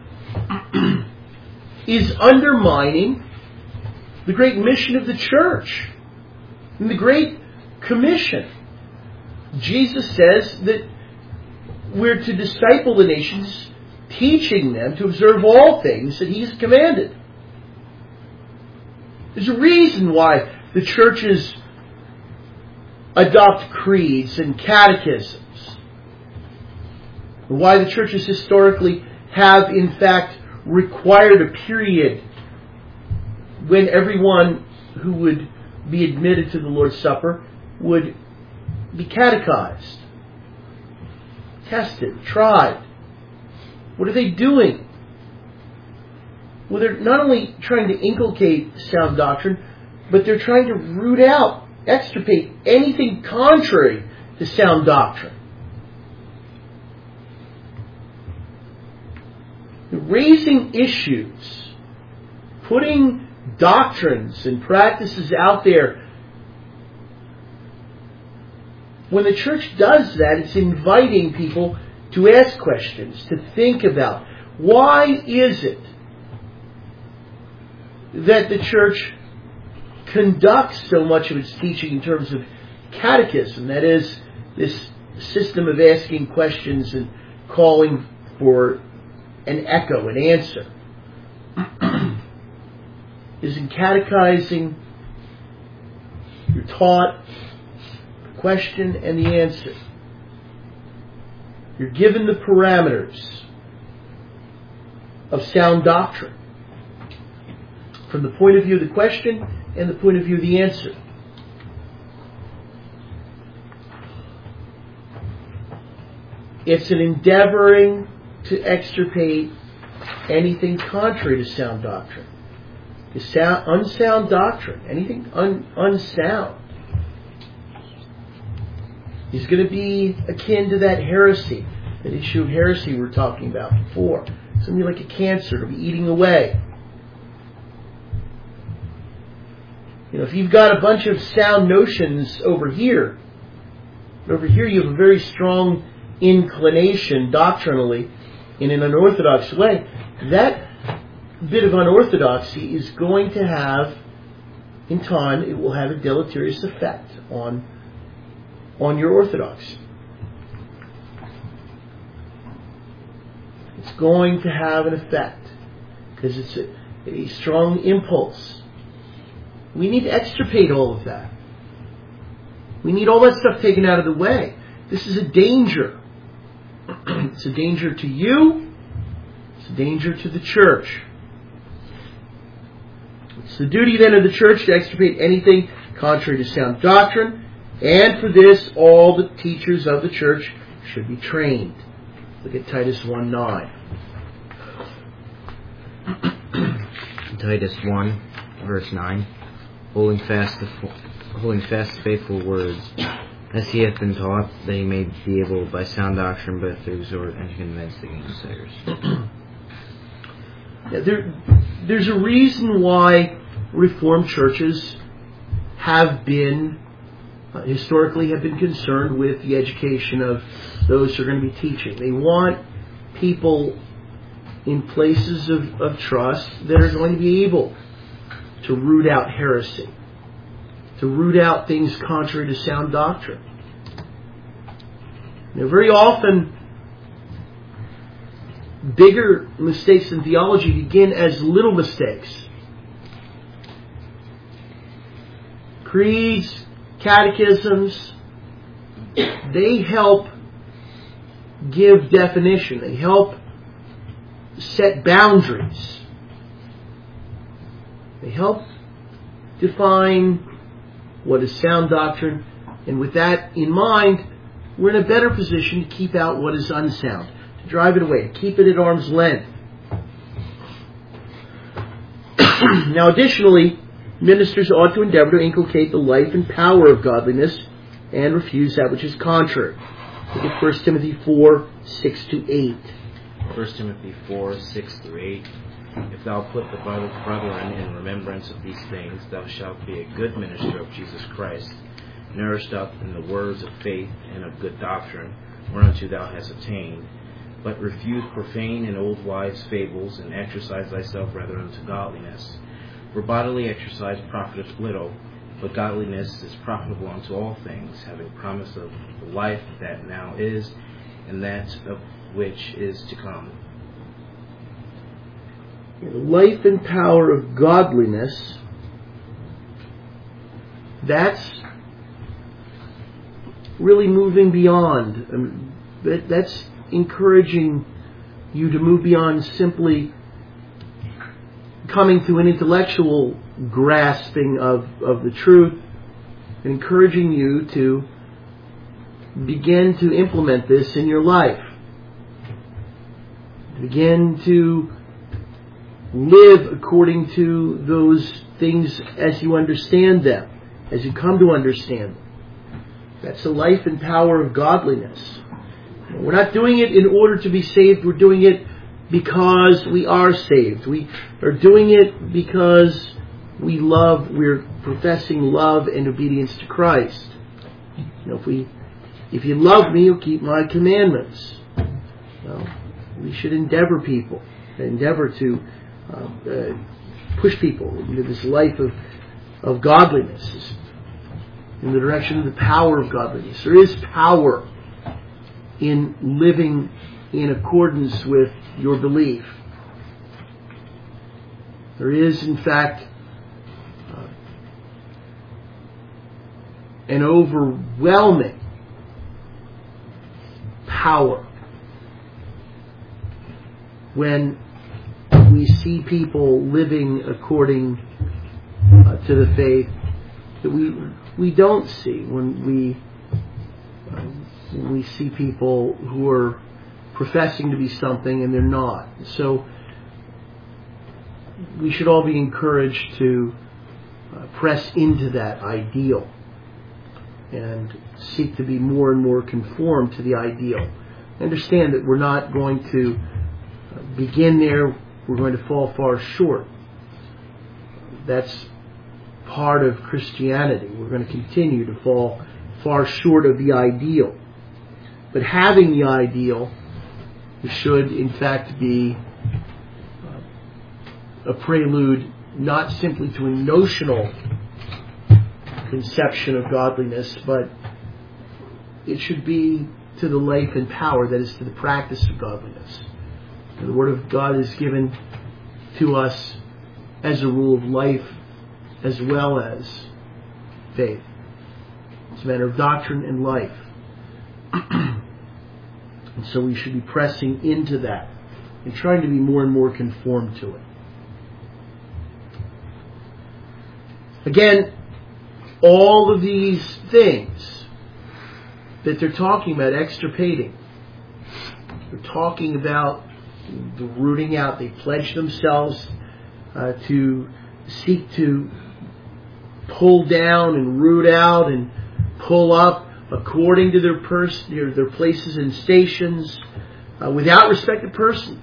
is undermining the great mission of the church and the Great Commission. Jesus says that we're to disciple the nations, teaching them to observe all things that He has commanded. There's a reason why the churches adopt creeds and catechisms. Why the churches historically have, in fact, required a period when everyone who would be admitted to the Lord's Supper would be catechized, tested, tried. What are they doing? Well, they're not only trying to inculcate sound doctrine, but they're trying to root out, extirpate anything contrary to sound doctrine. Raising issues, putting doctrines and practices out there. When the church does that, it's inviting people to ask questions, to think about why is it that the church conducts so much of its teaching in terms of catechism, that is, this system of asking questions and calling for an echo, an answer. Is in catechizing, you're taught the question and the answer. You're given the parameters of sound doctrine from the point of view of the question and the point of view of the answer. It's an endeavoring to extirpate anything contrary to sound doctrine. Unsound doctrine, anything unsound, is going to be akin to that heresy, that issue of heresy we were talking about before. Something like a cancer, it'll be eating away. If you've got a bunch of sound notions over here you have a very strong inclination doctrinally in an unorthodox way, that bit of unorthodoxy is going to have, in time, it will have a deleterious effect on your orthodoxy. It's going to have an effect because it's a strong impulse. We need to extirpate all of that. We need all that stuff taken out of the way. This is a danger. It's a danger to you. It's a danger to the church. It's the duty then of the church to extirpate anything contrary to sound doctrine, and for this all the teachers of the church should be trained. Look at Titus 1:9. Titus 1, verse 9. Holding fast the faithful words, as he hath been taught, that he may be able by sound doctrine both to exhort and to convince the gainsayers. There's a reason why Reformed churches have been, historically have been concerned with the education of those who are going to be teaching. They want people in places of trust that are going to be able to root out heresy, to root out things contrary to sound doctrine. Very often, bigger mistakes in theology begin as little mistakes. Creeds, catechisms, they help give definition. They help set boundaries. They help define what is sound doctrine, and with that in mind, we're in a better position to keep out what is unsound, to drive it away, to keep it at arm's length. Now, additionally, ministers ought to endeavor to inculcate the life and power of godliness and refuse that which is contrary. Look at 1 Timothy 4, 6-8. 1 Timothy 4, 6-8. If thou put the brethren in remembrance of these things, thou shalt be a good minister of Jesus Christ, nourished up in the words of faith and of good doctrine, whereunto thou hast attained. But refuse profane and old wives' fables, and exercise thyself rather unto godliness. For bodily exercise profiteth little, but godliness is profitable unto all things, having promise of the life that now is, and that of which is to come. The life and power of godliness, that's really moving beyond. That's encouraging you to move beyond simply coming to an intellectual grasping of the truth, and encouraging you to begin to implement this in your life. Begin to live according to those things as you understand them, as you come to understand them. That's the life and power of godliness. We're not doing it in order to be saved. We're doing it because we are saved. We are doing it because we love, we're professing love and obedience to Christ. If you love me, you'll keep my commandments. Well, we should endeavor to push people into this life of godliness, in the direction of the power of godliness. There is power in living in accordance with your belief. There is, in fact, an overwhelming power when we see people living according to the faith that we don't see when we see people who are professing to be something and they're not. So we should all be encouraged to press into that ideal and seek to be more and more conformed to the ideal. Understand that we're not going to begin there. We're going to fall far short. That's part of Christianity. We're going to continue to fall far short of the ideal. But having the ideal should, in fact, be a prelude not simply to a notional conception of godliness, but it should be to the life and power, that is, to the practice of godliness. And the Word of God is given to us as a rule of life as well as faith. It's a matter of doctrine and life. And so we should be pressing into that and trying to be more and more conformed to it. Again, all of these things that they're talking about extirpating, They're talking about the rooting out. They pledge themselves to seek to pull down and root out and pull up according to their places and stations, without respect of persons.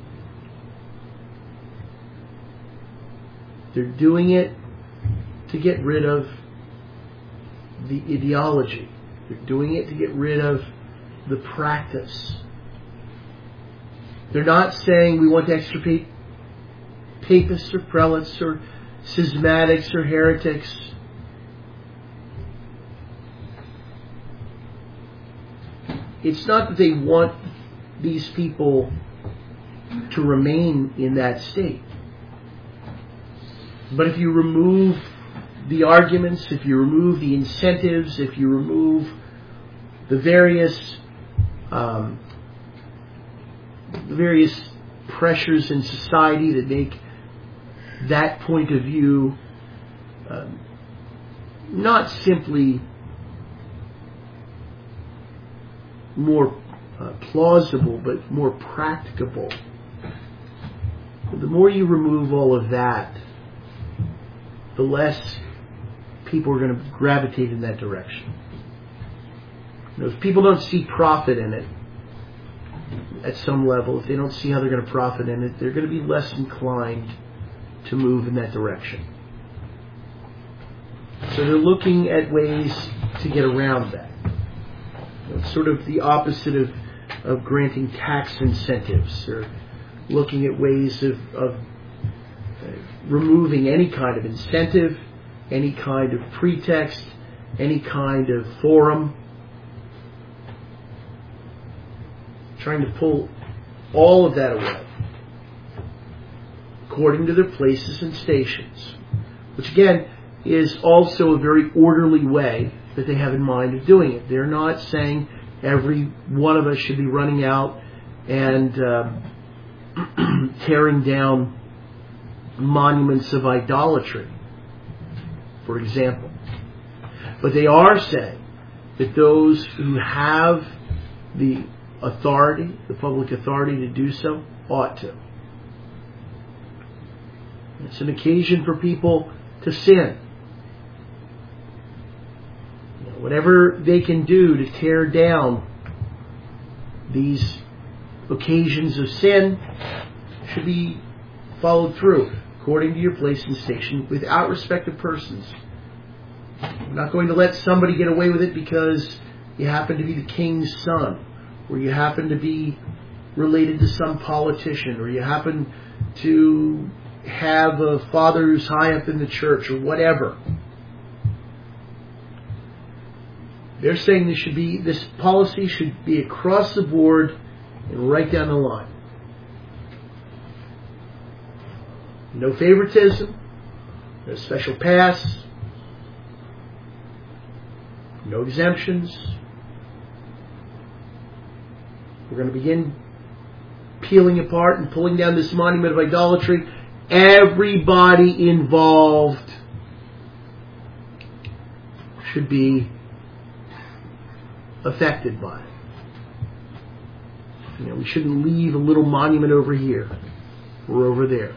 They're doing it to get rid of the ideology. They're doing it to get rid of the practice. They're not saying we want to extirpate papists or prelates or schismatics or heretics. It's not that they want these people to remain in that state. But if you remove the arguments, if you remove the incentives, if you remove the various pressures in society that make that point of view not simply more plausible, but more practicable. The more you remove all of that, the less people are going to gravitate in that direction. If people don't see profit in it at some level, if they don't see how they're going to profit in it, they're going to be less inclined to move in that direction. So they're looking at ways to get around that. It's sort of the opposite of granting tax incentives. They're looking at ways of removing any kind of incentive, any kind of pretext, any kind of forum. Trying to pull all of that away according to their places and stations, which again is also a very orderly way that they have in mind of doing it. They're not saying every one of us should be running out and tearing down monuments of idolatry, for example. But they are saying that those who have the authority, the public authority to do so, ought to. It's an occasion for people to sin. Whatever they can do to tear down these occasions of sin should be followed through according to your place and station, without respect of persons. You're not going to let somebody get away with it because you happen to be the king's son, or you happen to be related to some politician, or you happen to have a father who's high up in the church, or whatever. They're saying this policy should be across the board and right down the line. No favoritism, no special pass, no exemptions. We're going to begin peeling apart and pulling down this monument of idolatry. Everybody involved should be affected by it. We shouldn't leave a little monument over here or over there.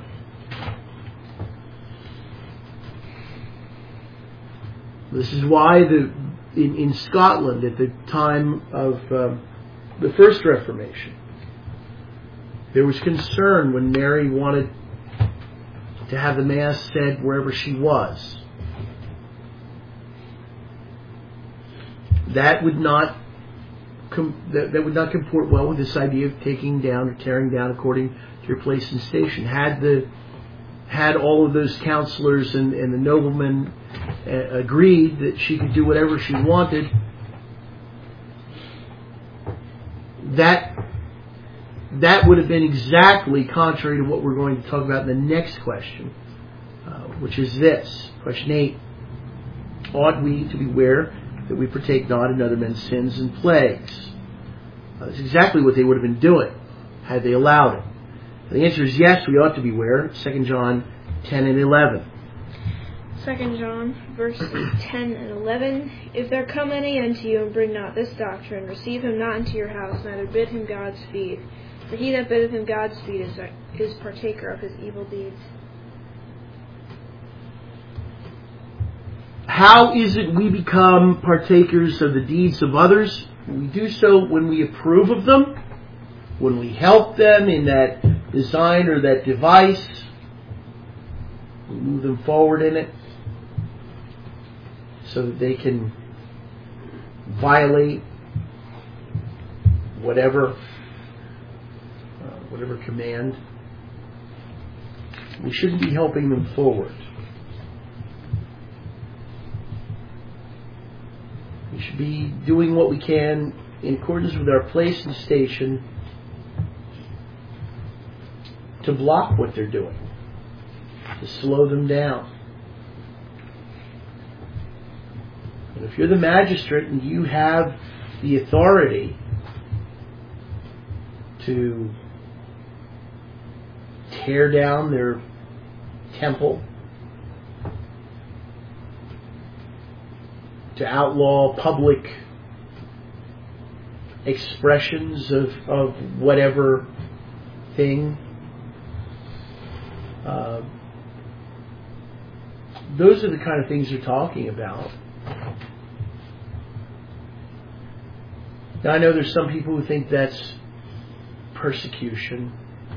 This is why in Scotland at the time of the First Reformation, there was concern when Mary wanted to have the Mass said wherever she was. That would not comport well with this idea of taking down or tearing down according to your place and station. Had all of those counselors and the noblemen agreed that she could do whatever she wanted, that would have been exactly contrary to what we're going to talk about in the next question, which is this. Question 8. Ought we to beware that we partake not in other men's sins and plagues? That's exactly what they would have been doing had they allowed it. And the answer is yes, we ought to beware. 2 John 10 and 11. 2 John, verses 10 and 11. If there come any unto you and bring not this doctrine, receive him not into your house, neither bid him Godspeed. For he that biddeth him Godspeed is partaker of his evil deeds. How is it we become partakers of the deeds of others? We do so when we approve of them, when we help them in that design or that device, we move them forward in it so that they can violate whatever command. We shouldn't be helping them forward. We should be doing what we can in accordance with our place and station to block what they're doing, to slow them down. And if you're the magistrate and you have the authority to tear down their temple, to outlaw public expressions of whatever thing, those are the kind of things you're talking about. Now I know there's some people who think that's persecution,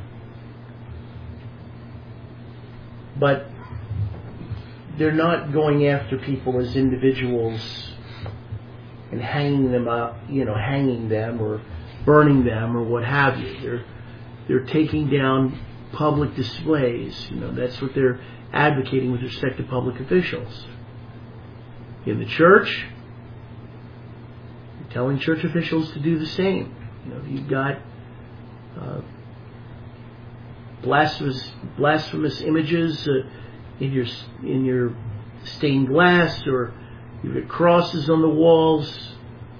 but they're not going after people as individuals and hanging them up, hanging them or burning them or what have you. They're taking down public displays. That's what they're advocating with respect to public officials. In the church, you're telling church officials to do the same. You've got blasphemous images in your stained glass, or you've got crosses on the walls.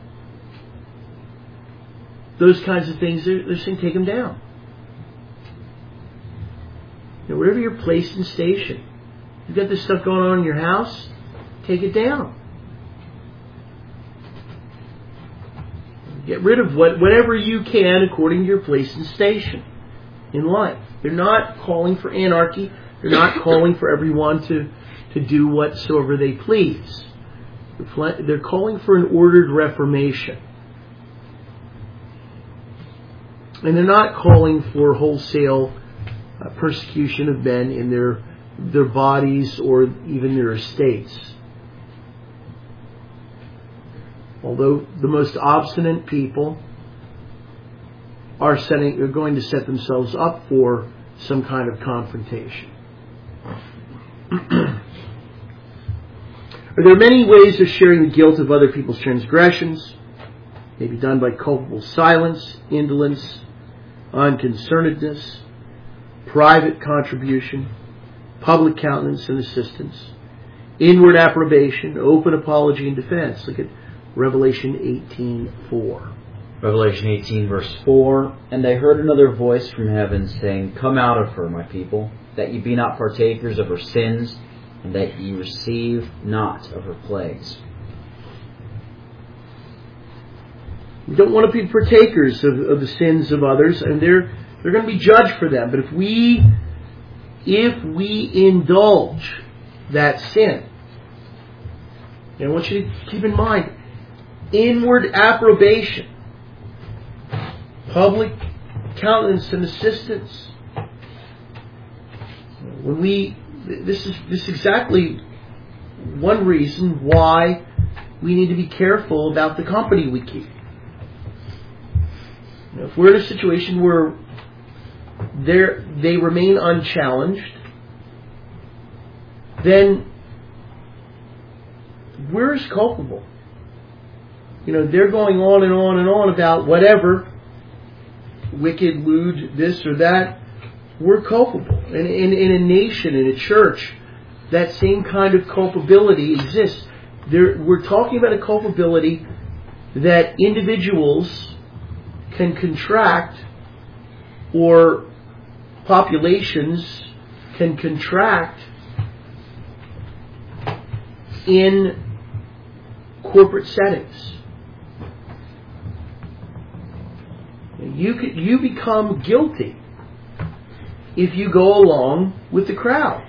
Those kinds of things, they're saying take them down. Wherever you're placed and stationed, you've got this stuff going on in your house, take it down. Get rid of whatever you can according to your place and station in life. They're not calling for anarchy. They're not calling for everyone to do whatsoever they please. They're calling for an ordered reformation. And they're not calling for wholesale persecution of men in their bodies or even their estates. Although the most obstinate people are going to set themselves up for some kind of confrontation. Are there many ways of sharing the guilt of other people's transgressions? May be done by culpable silence, indolence, unconcernedness, private contribution, public countenance and assistance, inward approbation, open apology and defense. Look at Revelation 18:4. Revelation 18, verse 4. And I heard another voice from heaven saying, Come out of her, my people, that ye be not partakers of her sins, and that ye receive not of her plagues. We don't want to be partakers of the sins of others, and they're going to be judged for them. But if we indulge that sin, and I want you to keep in mind, inward approbation, public countenance and assistance. This is exactly one reason why we need to be careful about the company we keep. If we're in a situation where they remain unchallenged, then we're as culpable. They're going on and on and on about whatever, wicked, lewd, this or that. We're culpable. And in a nation, in a church, that same kind of culpability exists. We're talking about a culpability that individuals can contract, or populations can contract in corporate settings. You become guilty if you go along with the crowd.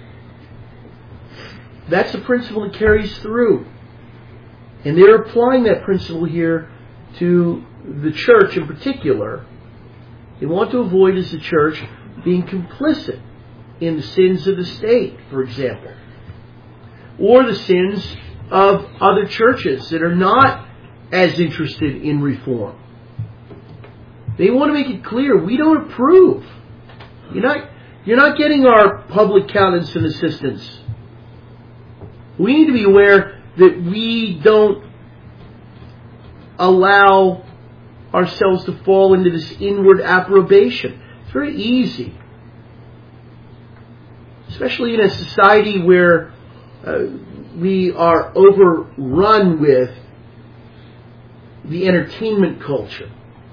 That's a principle that carries through. And they're applying that principle here to the church in particular. They want to avoid, as the church, being complicit in the sins of the state, for example, or the sins of other churches that are not as interested in reform. They want to make it clear, we don't approve. You're not getting our public countenance and assistance. We need to be aware that we don't allow ourselves to fall into this inward approbation. It's very easy, especially in a society where we are overrun with the entertainment culture.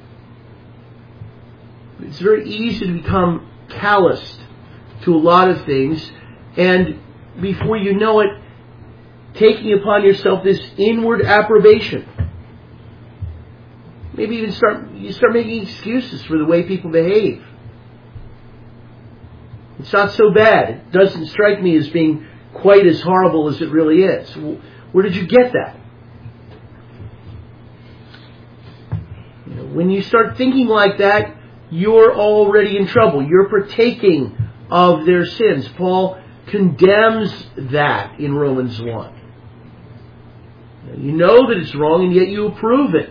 It's very easy to become calloused to a lot of things, and before you know it, taking upon yourself this inward approbation. Maybe even you start making excuses for the way people behave. It's not so bad. It doesn't strike me as being quite as horrible as it really is. Where did you get that? When you start thinking like that, you're already in trouble. You're partaking of their sins. Paul condemns that in Romans 1. You know that it's wrong, and yet you approve it.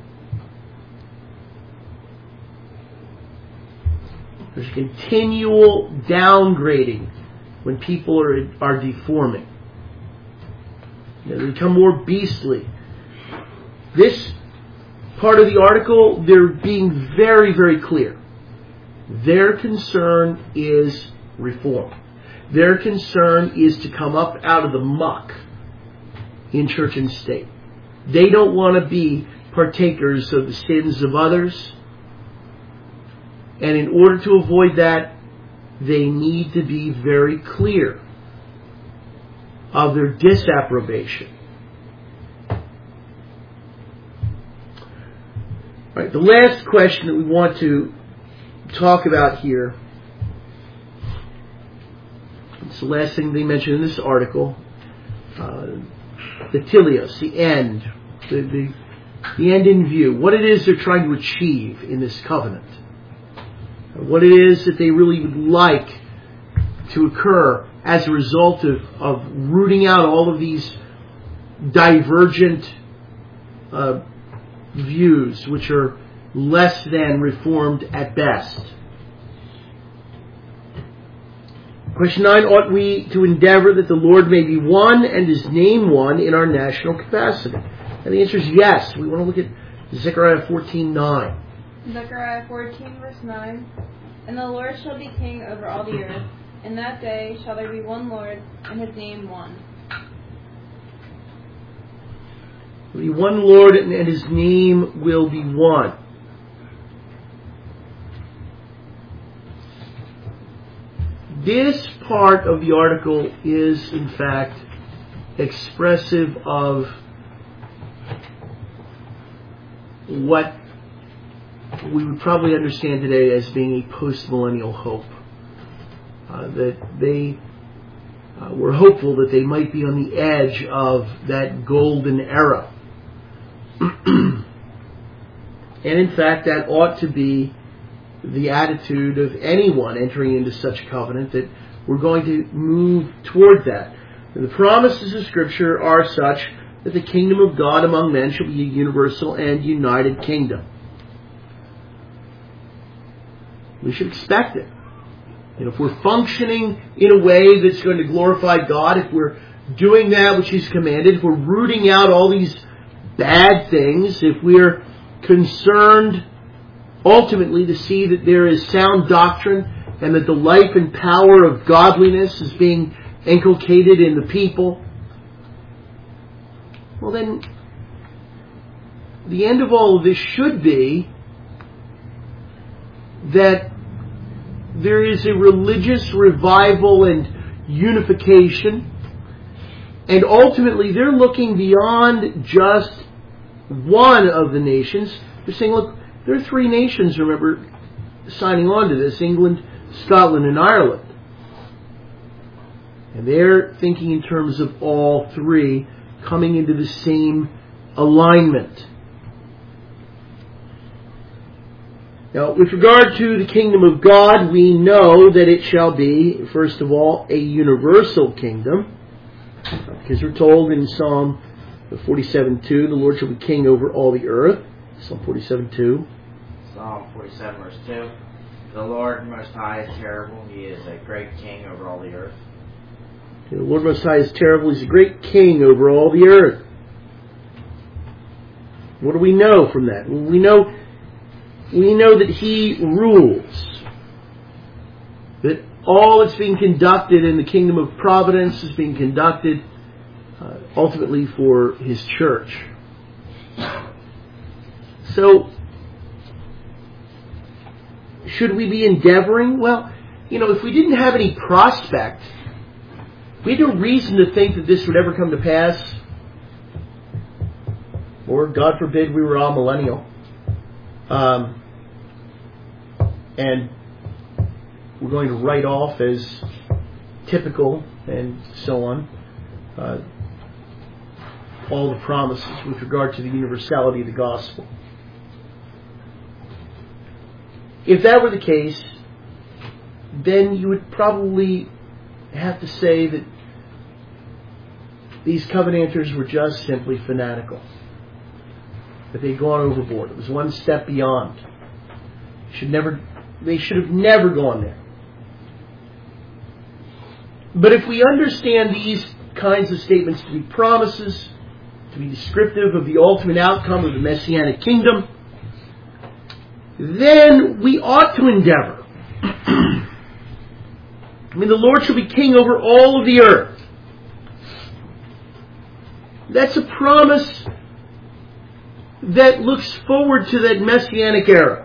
There's continual downgrading when people are deforming. They become more beastly. This part of the article, they're being very, very clear. Their concern is reform. Their concern is to come up out of the muck in church and state. They don't want to be partakers of the sins of others. And in order to avoid that, they need to be very clear of their disapprobation. All right, the last question that we want to talk about here, it's the last thing they mention in this article, the teleos, the end, the end in view, what it is they're trying to achieve in this covenant, what it is that they really would like to occur as a result of rooting out all of these divergent views, which are less than reformed at best. Question 9, ought we to endeavor that the Lord may be one and His name one in our national capacity? And the answer is yes. We want to look at Zechariah 14:9. Zechariah 14, verse 9. And the Lord shall be king over all the earth. In that day shall there be one Lord, and His name one. There will be one Lord, and His name will be one. This part of the article is, in fact, expressive of what we would probably understand today as being a post-millennial hope. That they were hopeful that they might be on the edge of that golden era. And in fact, that ought to be the attitude of anyone entering into such a covenant, that we're going to move toward that. And the promises of Scripture are such that the kingdom of God among men shall be a universal and united kingdom. We should expect it. And if we're functioning in a way that's going to glorify God, if we're doing that which He's commanded, if we're rooting out all these bad things, if we're concerned ultimately to see that there is sound doctrine and that the life and power of godliness is being inculcated in the people, well then, the end of all of this should be that there is a religious revival and unification, And ultimately, they're looking beyond just one of the nations. They're saying, look, there are 3 nations, remember, signing on to this: England, Scotland, and Ireland. And they're thinking in terms of all 3 coming into the same alignment. Now, with regard to the kingdom of God, we know that it shall be, first of all, a universal kingdom. Because we're told in Psalm 47:2, the Lord shall be king over all the earth. Psalm 47:2. Psalm 47, verse 2. The Lord Most High is terrible. He is a great king over all the earth. The Lord Most High is terrible. He's a great king over all the earth. What do we know from that? Well, we know that He rules. That all that's being conducted in the kingdom of providence is being conducted ultimately for His church. So, should we be endeavoring? Well, if we didn't have any prospect, we had no reason to think that this would ever come to pass. Or, God forbid, we were all millennial. And we're going to write off as typical and so on all the promises with regard to the universality of the gospel. If that were the case, then you would probably have to say that these covenanters were just simply fanatical. That they'd gone overboard. It was one step beyond. They should have never gone there. But if we understand these kinds of statements to be promises, to be descriptive of the ultimate outcome of the Messianic kingdom, then we ought to endeavor. The Lord shall be king over all of the earth. That's a promise that looks forward to that Messianic era.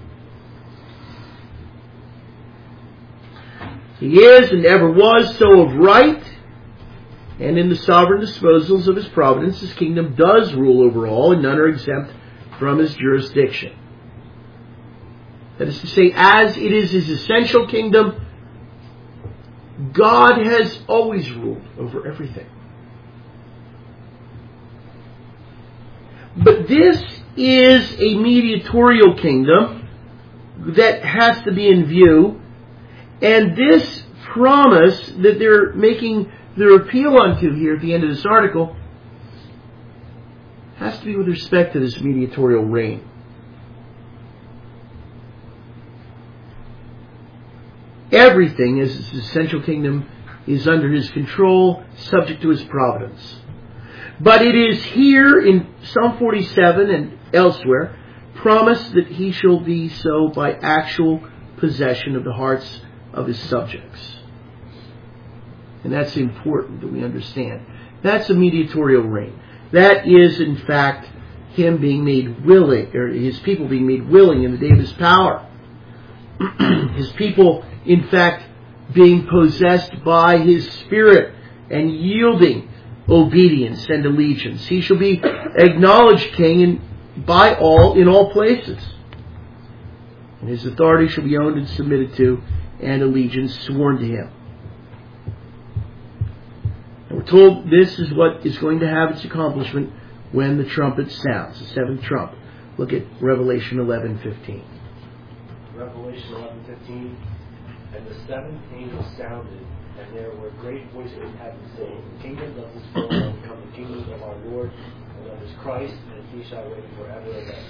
He is and ever was so of right, and in the sovereign disposals of His providence, His kingdom does rule over all, and none are exempt from His jurisdiction. That is to say, as it is His essential kingdom, God has always ruled over everything. But this is a mediatorial kingdom that has to be in view, and this promise that they're making their appeal onto here at the end of this article has to be with respect to this mediatorial reign. Everything as His essential kingdom is under His control, subject to His providence. But it is here in Psalm 47 and elsewhere promised that He shall be so by actual possession of the hearts of His subjects. And that's important that we understand. That's a mediatorial reign. That is, in fact, Him being made willing, or His people being made willing in the day of His power. His people, in fact, being possessed by His Spirit and yielding obedience and allegiance. He shall be acknowledged king by all in all places. And His authority shall be owned and submitted to, and allegiance sworn to Him. And we're told this is what is going to have its accomplishment when the trumpet sounds, the 7th trumpet. Look at Revelation 11:15. Revelation 11:15. And the 7th angel sounded, and there were great voices in heaven saying, the kingdoms of this world shall become the kingdoms of our Lord and of His Christ, and He shall reign forever and ever.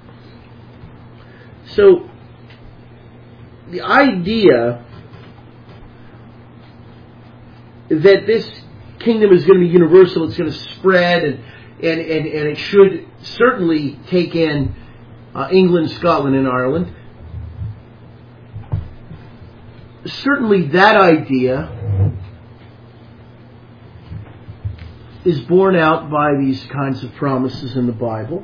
So, the idea that this kingdom is going to be universal, it's going to spread, and it should certainly take in England, Scotland, and Ireland. Certainly that idea is borne out by these kinds of promises in the Bible.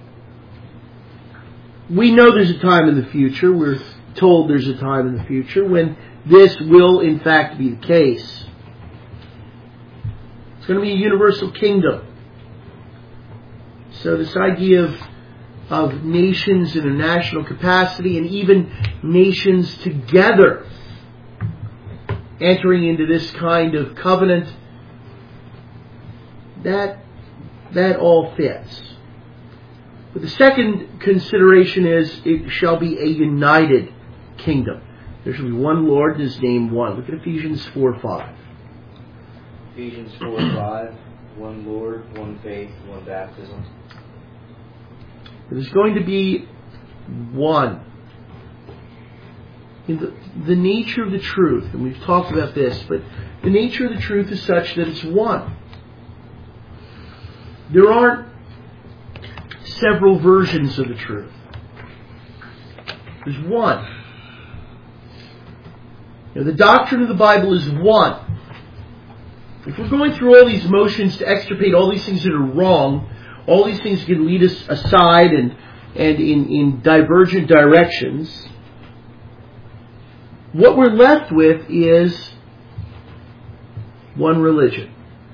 We know there's a time in the future, we're told there's a time in the future when this will in fact be the case. It's going to be a universal kingdom. So this idea of nations in a national capacity and even nations together entering into this kind of covenant, that all fits. But the second consideration is it shall be a united kingdom. There shall be one Lord and His name one. Look at Ephesians 4:5. Ephesians 4:5, one Lord, one faith, one baptism. There's going to be one. In the nature of the truth, and we've talked about this, but the nature of the truth is such that it's one. There aren't several versions of the truth. There's one. The doctrine of the Bible is one. If we're going through all these motions to extirpate all these things that are wrong, all these things can lead us aside and in divergent directions, what we're left with is one religion.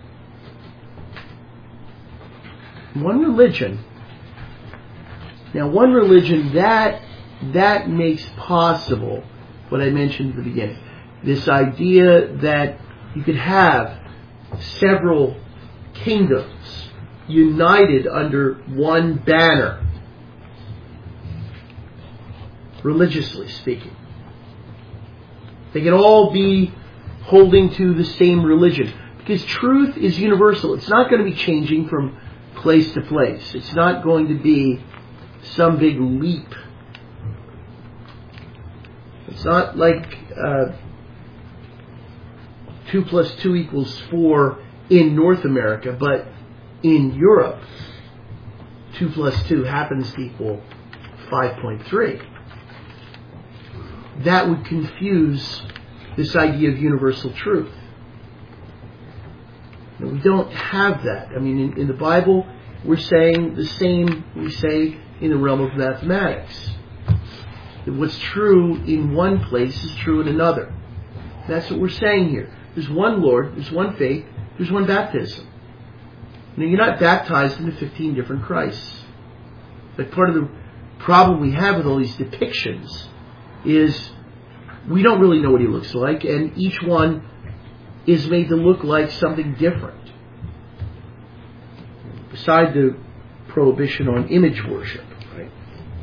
One religion. Now, one religion, that makes possible what I mentioned at the beginning. This idea that you could have several kingdoms united under one banner, religiously speaking. They can all be holding to the same religion. Because truth is universal. It's not going to be changing from place to place. It's not going to be some big leap. It's not like 2 + 2 = 4 in North America, but in Europe, 2 + 2 happens to equal 5.3. That would confuse this idea of universal truth. We don't have that. I mean, in the Bible, we're saying the same we say in the realm of mathematics. That what's true in one place is true in another. That's what we're saying here. There's one Lord, there's one faith, there's one baptism. Now, you're not baptized into 15 different Christs. But part of the problem we have with all these depictions is we don't really know what He looks like, and each one is made to look like something different. Beside the prohibition on image worship. Right?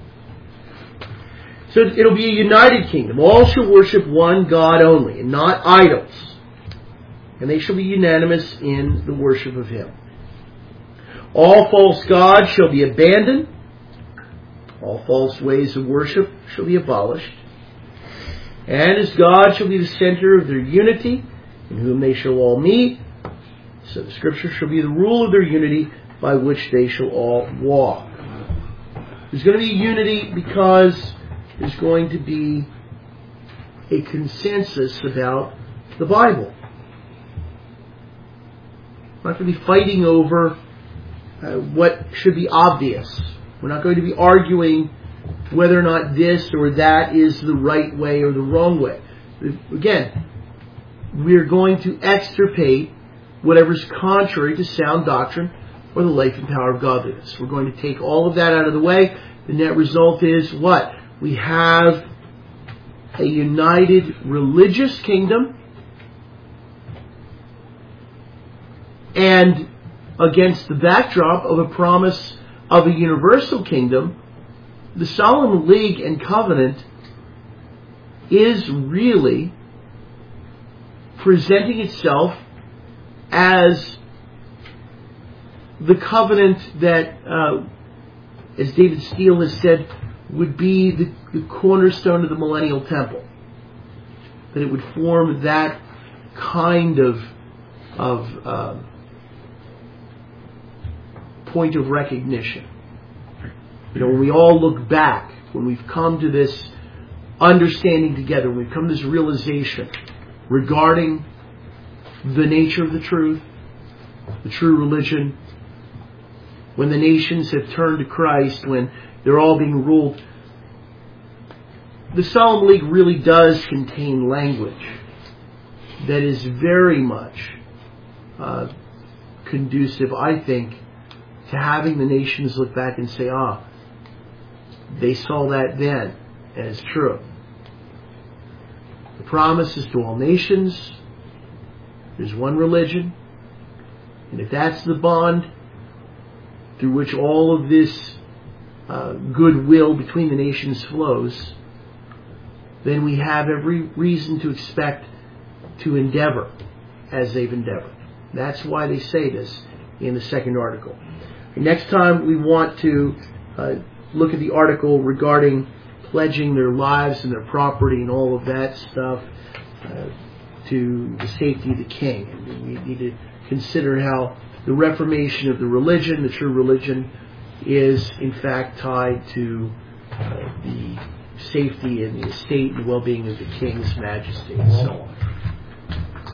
So it'll be a united kingdom. All shall worship one God only, and not idols. And they shall be unanimous in the worship of Him. All false gods shall be abandoned. All false ways of worship shall be abolished. And as God shall be the center of their unity, in whom they shall all meet, so the Scripture shall be the rule of their unity, by which they shall all walk. There's going to be unity because there's going to be a consensus about the Bible. We're not going to be fighting over what should be obvious. We're not going to be arguing whether or not this or that is the right way or the wrong way. Again, we're going to extirpate whatever's contrary to sound doctrine or the life and power of godliness. We're going to take all of that out of the way. The net result is what? We have a united religious kingdom, and against the backdrop of a promise of a universal kingdom, the Solemn League and Covenant is really presenting itself as the covenant that, as David Steele has said, would be the cornerstone of the millennial temple. That it would form that kind of point of recognition. When we all look back, when we've come to this understanding together, when we've come to this realization regarding the nature of the truth, the true religion, when the nations have turned to Christ, when they're all being ruled, the Solemn League really does contain language that is very much conducive, I think, to having the nations look back and say, they saw that then, and it's true. The promise is to all nations. There's one religion. And if that's the bond through which all of this goodwill between the nations flows, then we have every reason to expect to endeavor as they've endeavored. That's why they say this in the second article. Next time we want to look at the article regarding pledging their lives and their property and all of that stuff to the safety of the king. And we need to consider how the reformation of the religion, the true religion, is in fact tied to the safety and the estate and the well-being of the king's majesty and so on.